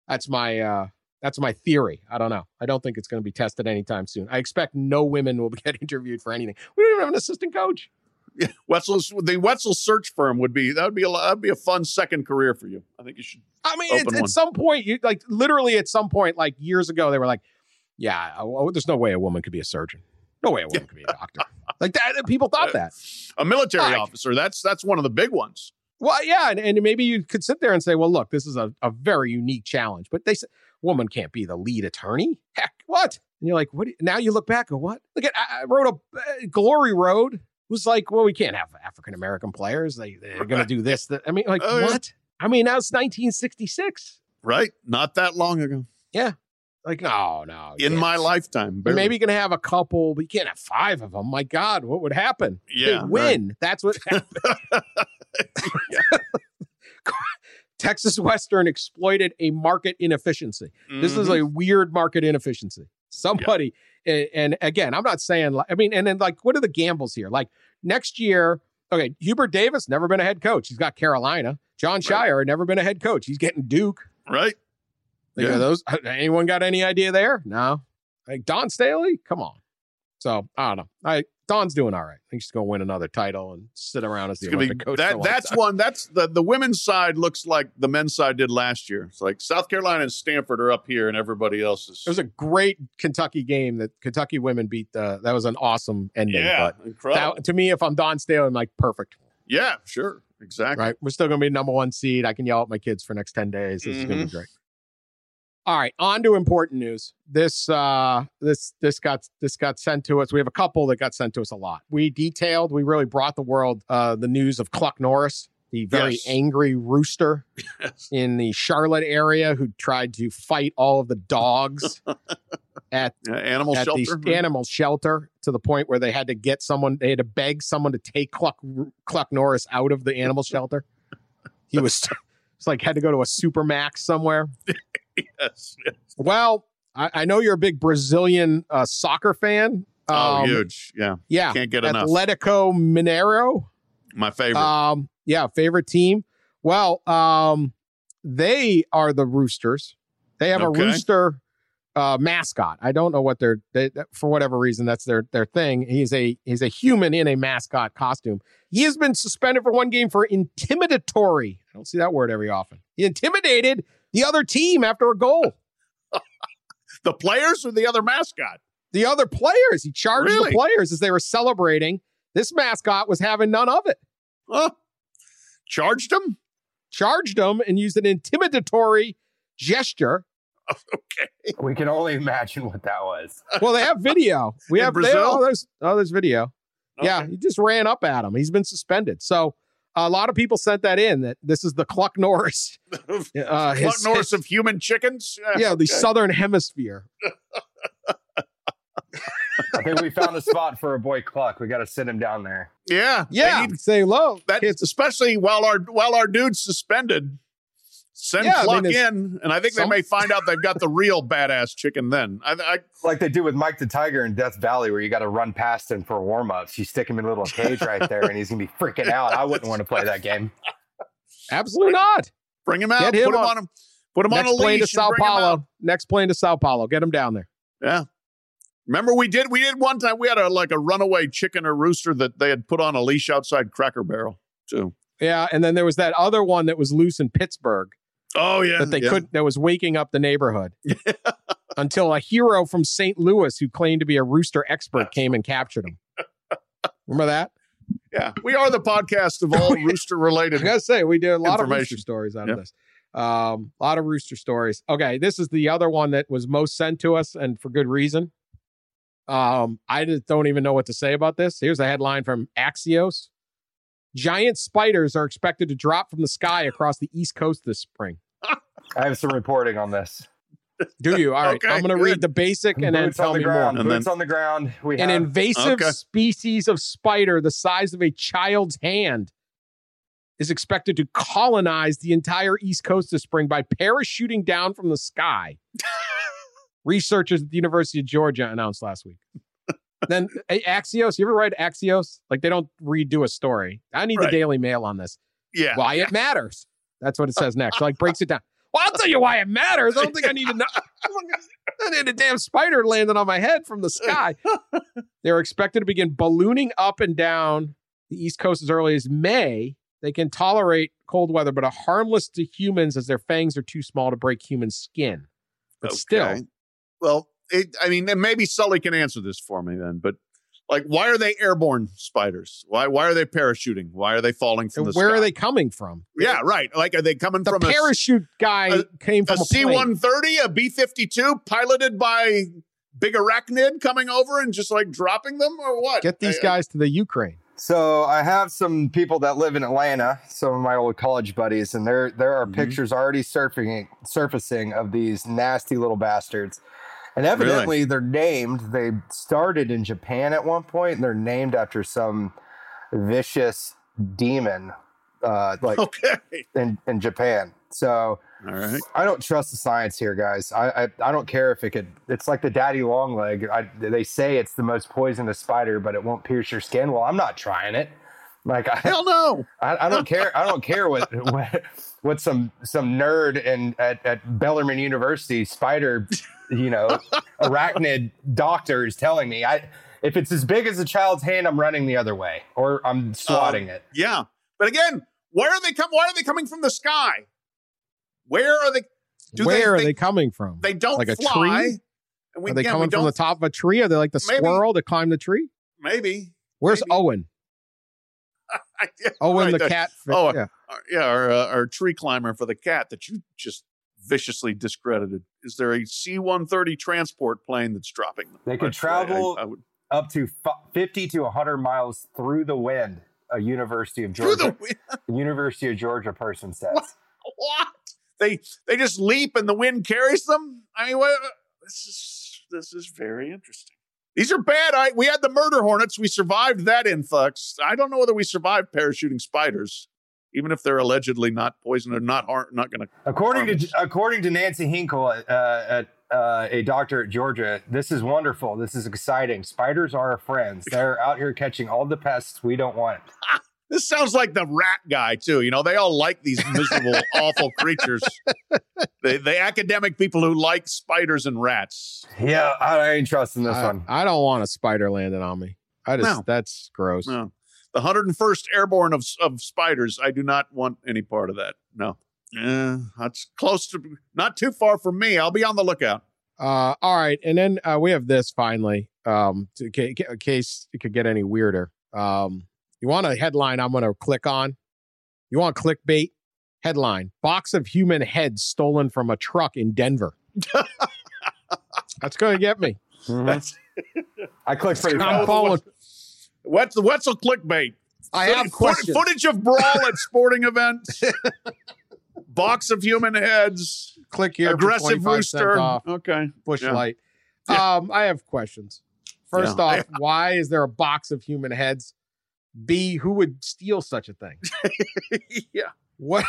theory. I don't know. I don't think it's going to be tested anytime soon. I expect no women will get interviewed for anything. We don't even have an assistant coach. Yeah. The Wetzel search firm would be a fun second career for you. I think you should. At some point, like years ago, they were like, yeah, there's no way a woman could be a surgeon. No way a woman could be a doctor. Like that, people thought that. A military officer, that's one of the big ones. Well, yeah, and maybe you could sit there and say, well, look, this is a very unique challenge. But they said, woman can't be the lead attorney. Heck, what? And you're like, what? Now you look back and what? Look at, I wrote a Glory Road. Was like, well, we can't have African-American players. They're going to do this. What? That was 1966. Right. Not that long ago. Yeah. Like, no. In my lifetime. Maybe you can have a couple, but you can't have 5 of them. My God, what would happen? Yeah. They'd win. Right. That's what happened. Texas Western exploited a market inefficiency. Mm-hmm. This is a weird market inefficiency. Somebody, and again, I'm not saying, and then what are the gambles here? Like next year, okay, Hubert Davis, never been a head coach. He's got Carolina. John Shire, never been a head coach. He's getting Duke. Right. Yeah. Those. Anyone got any idea there? No. Like Dawn Staley? Come on. So I don't know. Dawn's doing all right. I think she's going to win another title and sit around as the Olympic coach. That's one. That's the women's side looks like the men's side did last year. It's like South Carolina and Stanford are up here, and everybody else is. It was a great Kentucky game that Kentucky women beat. That was an awesome ending. Yeah, but incredible. To me, if I'm Dawn Staley, I'm like perfect. Yeah, sure, exactly. Right, we're still going to be number one seed. I can yell at my kids for the next 10 days. This is going to be great. All right, on to important news. This got sent to us. We have a couple that got sent to us a lot. We really brought the world the news of Cluck Norris, the very angry rooster in the Charlotte area who tried to fight all of the dogs at animal shelter to the point where they had to beg someone to take Cluck Norris out of the animal shelter. He was had to go to a Supermax somewhere. Yes. Well, I know you're a big Brazilian soccer fan. Huge. Yeah. Can't get enough. Atletico Mineiro. My favorite. Favorite team. Well, they are the Roosters. They have a rooster mascot. I don't know what for whatever reason, that's their thing. He's a human in a mascot costume. He has been suspended for one game for intimidatory. I don't see that word very often. He intimidated the other team after a goal. The players or the other mascot? The other players. He charged the players as they were celebrating. This mascot was having none of it. Charged them? Charged them and used an intimidatory gesture. Okay. We can only imagine what that was. Well, they have video. There's video. Okay. Yeah, he just ran up at him. He's been suspended. So a lot of people sent that in, that this is the Cluck Norris. Cluck Norris of human chickens? The Southern Hemisphere. I think we found a spot for a boy Cluck. We got to send him down there. Yeah. Say hello. Especially while our dude's suspended. Send Cluck in, and I think they may find out they've got the real badass chicken then. I like they do with Mike the Tiger in Death Valley, where you got to run past him for warm-ups. You stick him in a little cage right there, and he's going to be freaking out. I wouldn't want to play that game. Absolutely not. Bring him out. Put him on a leash. Next plane to Sao Paulo. Get him down there. Yeah. Remember we did one time, we had a runaway chicken or rooster that they had put on a leash outside Cracker Barrel too. Yeah, and then there was that other one that was loose in Pittsburgh. Oh, yeah. That was waking up the neighborhood until a hero from St. Louis who claimed to be a rooster expert came and captured him. Remember that? Yeah. We are the podcast of all rooster related. I gotta say, we did a lot of rooster stories out of this. A lot of rooster stories. Okay. This is the other one that was most sent to us, and for good reason. I just don't even know what to say about this. Here's a headline from Axios. Giant spiders are expected to drop from the sky across the East Coast this spring. I have some reporting on this. Do you? All right. Okay, I'm going to read the basic and then tell me more. Boots on the ground. An invasive species of spider the size of a child's hand is expected to colonize the entire East Coast this spring by parachuting down from the sky. Researchers at the University of Georgia announced last week. Then Axios, you ever read Axios? Like, they don't redo a story. I need the Daily Mail on this. Yeah. Why it matters. That's what it says next. So, breaks it down. Well, I'll tell you why it matters. I don't think I need to know. I need a damn spider landing on my head from the sky. They're expected to begin ballooning up and down the East Coast as early as May. They can tolerate cold weather, but are harmless to humans as their fangs are too small to break human skin. But still. Well, maybe Sully can answer this for me then, but why are they airborne spiders? Why are they parachuting? Why are they falling from the sky? Where are they coming from? Yeah, right. Are they coming from the parachute guy came from a C-130, a B-52 piloted by Big Arachnid coming over and just dropping them, or what? Get these guys to the Ukraine. So I have some people that live in Atlanta, some of my old college buddies, and there are pictures already surfacing of these nasty little bastards. And evidently they're named. They started in Japan at one point, and they're named after some vicious demon, in Japan. So I don't trust the science here, guys. I don't care if it's like the daddy long leg. They say it's the most poisonous spider, but it won't pierce your skin. Well, I'm not trying it. Like, hell no. I don't care. I don't care what some nerd at Bellarmine University spider, arachnid doctor is telling me. If it's as big as a child's hand, I'm running the other way, or I'm swatting it. Yeah, but again, why are they coming from the sky? Where are they? Where are they coming from? They don't like fly. A tree? Are they coming from the top of a tree? Are they like the squirrel that climbed the tree? Maybe. Where's Owen? Owen, right, the cat. Our tree climber for the cat that you just viciously discredited. Is there a C-130 transport plane that's dropping them? They could travel up to 50 to 100 miles through the wind. A University of Georgia person says. What? They just leap and the wind carries them? I mean, this is very interesting. These are bad. We had the murder hornets. We survived that influx. I don't know whether we survived parachuting spiders, even if they're allegedly not poison or not going to. According to Nancy Hinkle, a doctor at Georgia, this is wonderful. This is exciting. Spiders are our friends. They're out here catching all the pests we don't want. This sounds like the rat guy, too. They all like these miserable, awful creatures. The academic people who like spiders and rats. Yeah, I ain't trusting this one. I don't want a spider landing on me. That's gross. No. The 101st Airborne of spiders, I do not want any part of that. No. That's close to, not too far from me. I'll be on the lookout. All right. And then we have this finally, in case it could get any weirder. You want a headline I'm going to click on? You want clickbait? Headline: Box of human heads stolen from a truck in Denver. That's going to get me. Mm-hmm. I clicked pretty I'm following. What's the clickbait? I have questions. Footage of brawl at sporting events. Box of human heads. Click here. Aggressive rooster. Off. Okay. Bush light. Yeah. I have questions. First off, why is there a box of human heads? B, who would steal such a thing? Yeah. What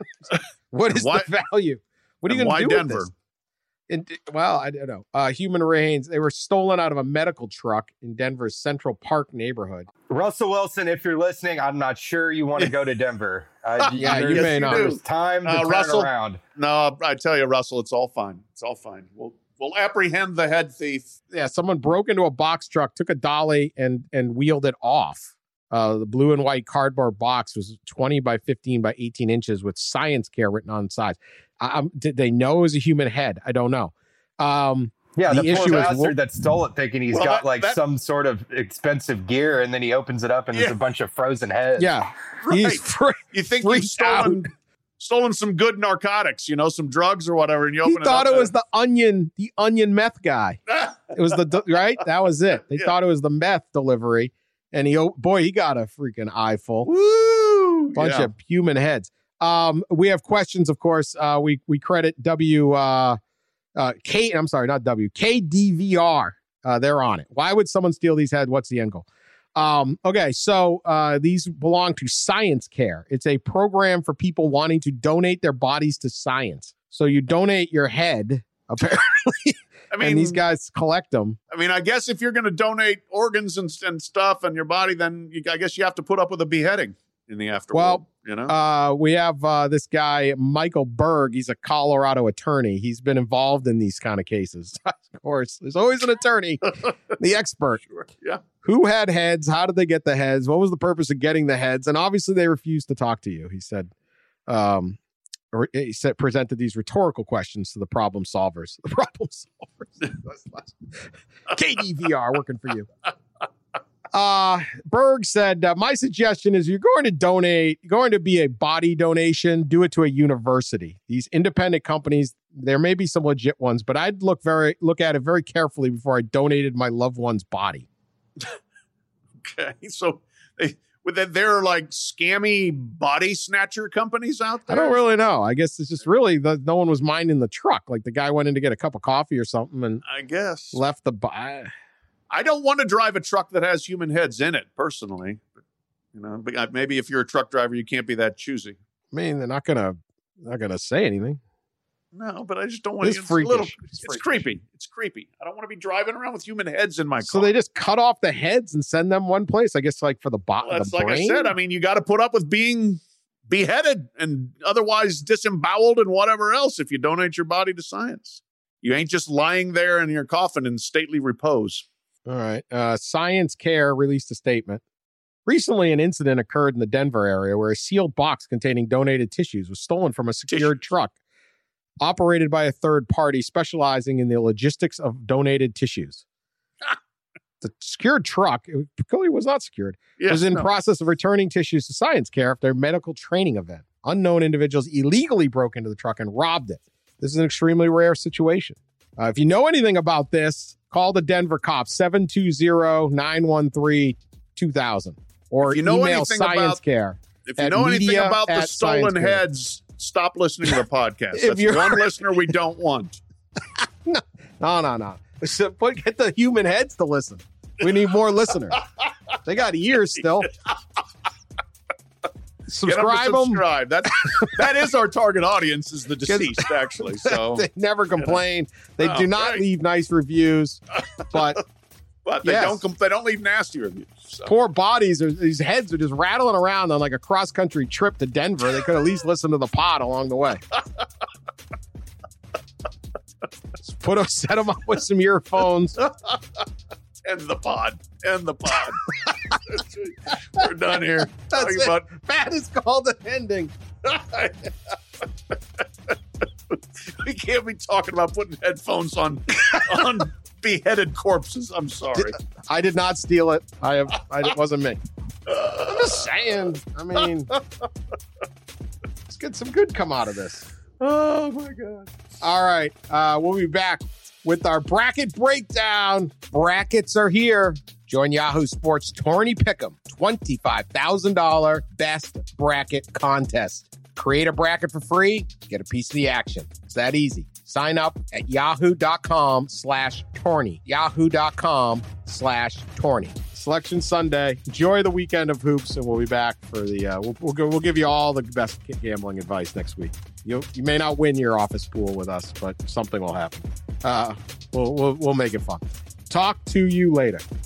is the value? What are you going to do Denver? With this? I don't know. Human remains. They were stolen out of a medical truck in Denver's Central Park neighborhood. Russell Wilson, if you're listening, I'm not sure you want to go to Denver. You may not. There's time to turn around. No, I tell you, Russell, it's all fine. It's all fine. We'll apprehend the head thief. Yeah, someone broke into a box truck, took a dolly, and wheeled it off. The blue and white cardboard box was 20 by 15 by 18 inches with science care written on the sides. Did they know it was a human head? I don't know. The poor bastard that stole it thinking he's got some sort of expensive gear, and then he opens it up and there's a bunch of frozen heads. Yeah. Right. You think he's stolen some good narcotics, some drugs or whatever, and you open it up. He thought it was the onion meth guy. It was right? That was it. They thought it was the meth delivery. And he got a freaking eyeful. Woo! Bunch of human heads. We have questions, of course. We credit KDVR. They're on it. Why would someone steal these heads? What's the end goal? Okay, so these belong to Science Care. It's a program for people wanting to donate their bodies to science. So you donate your head, apparently. And these guys collect them. I guess if you're going to donate organs and stuff and your body, then I guess you have to put up with a beheading in the afterworld. Well, we have this guy, Michael Berg. He's a Colorado attorney. He's been involved in these kind of cases. Of course, there's always an attorney, the expert. Sure. Yeah. Who had heads? How did they get the heads? What was the purpose of getting the heads? And obviously, they refused to talk to you. He said, presented these rhetorical questions to the problem solvers. The problem solvers. KDVR working for you. Berg said, my suggestion is you're going to be a body donation, do it to a university. These independent companies, there may be some legit ones, but I'd look at it very carefully before I donated my loved one's body. Okay, so they're like scammy body snatcher companies out there? I don't really know. I guess it's just really no one was minding the truck. Like the guy went in to get a cup of coffee or something and I guess left I don't want to drive a truck that has human heads in it personally. But maybe if you're a truck driver, you can't be that choosy. I mean, they're not gonna say anything. No, but I just don't want to. It's creepy. It's creepy. I don't want to be driving around with human heads in my car. So they just cut off the heads and send them one place. I guess like for the bottom. That's the like brain? I said. I mean, you got to put up with being beheaded and otherwise disemboweled and whatever else if you donate your body to science. You ain't just lying there in your coffin in stately repose. All right. Science Care released a statement. Recently, an incident occurred in the Denver area where a sealed box containing donated tissues was stolen from a secured truck operated by a third party specializing in the logistics of donated tissues. The secured truck, it clearly was not secured, was in process of returning tissues to Science Care after their medical training event. Unknown individuals illegally broke into the truck and robbed it. This is an extremely rare situation. If you know anything about this, call the Denver cops, 720-913-2000. Or email Science Care. If you know anything about the stolen heads, stop listening to the podcast. That's one listener we don't want. No. So get the human heads to listen. We need more listeners. They got ears still. Subscribe them. That is our target audience, is the deceased, actually. So they never complain. They do not leave nice reviews, but they don't leave nasty reviews. So. Poor bodies, these heads are just rattling around on like a cross-country trip to Denver. They could at least listen to the pod along the way. Set them up with some earphones. End the pod. We're done here. That is called an ending. We can't be talking about putting headphones on beheaded corpses. I'm sorry. I did not steal it. It wasn't me. I'm just saying. I mean, let's get some good come out of this. Oh my God. All right. We'll be back with our bracket breakdown. Brackets are here. Join Yahoo Sports Tourney Pick'em, $25,000 best bracket contest. Create a bracket for free, get a piece of the action. It's that easy. Sign up at yahoo.com/tourney. Yahoo.com/tourney. Selection Sunday. Enjoy the weekend of hoops, and we'll be back for the. We'll give you all the best gambling advice next week. You may not win your office pool with us, but something will happen. We'll make it fun. Talk to you later.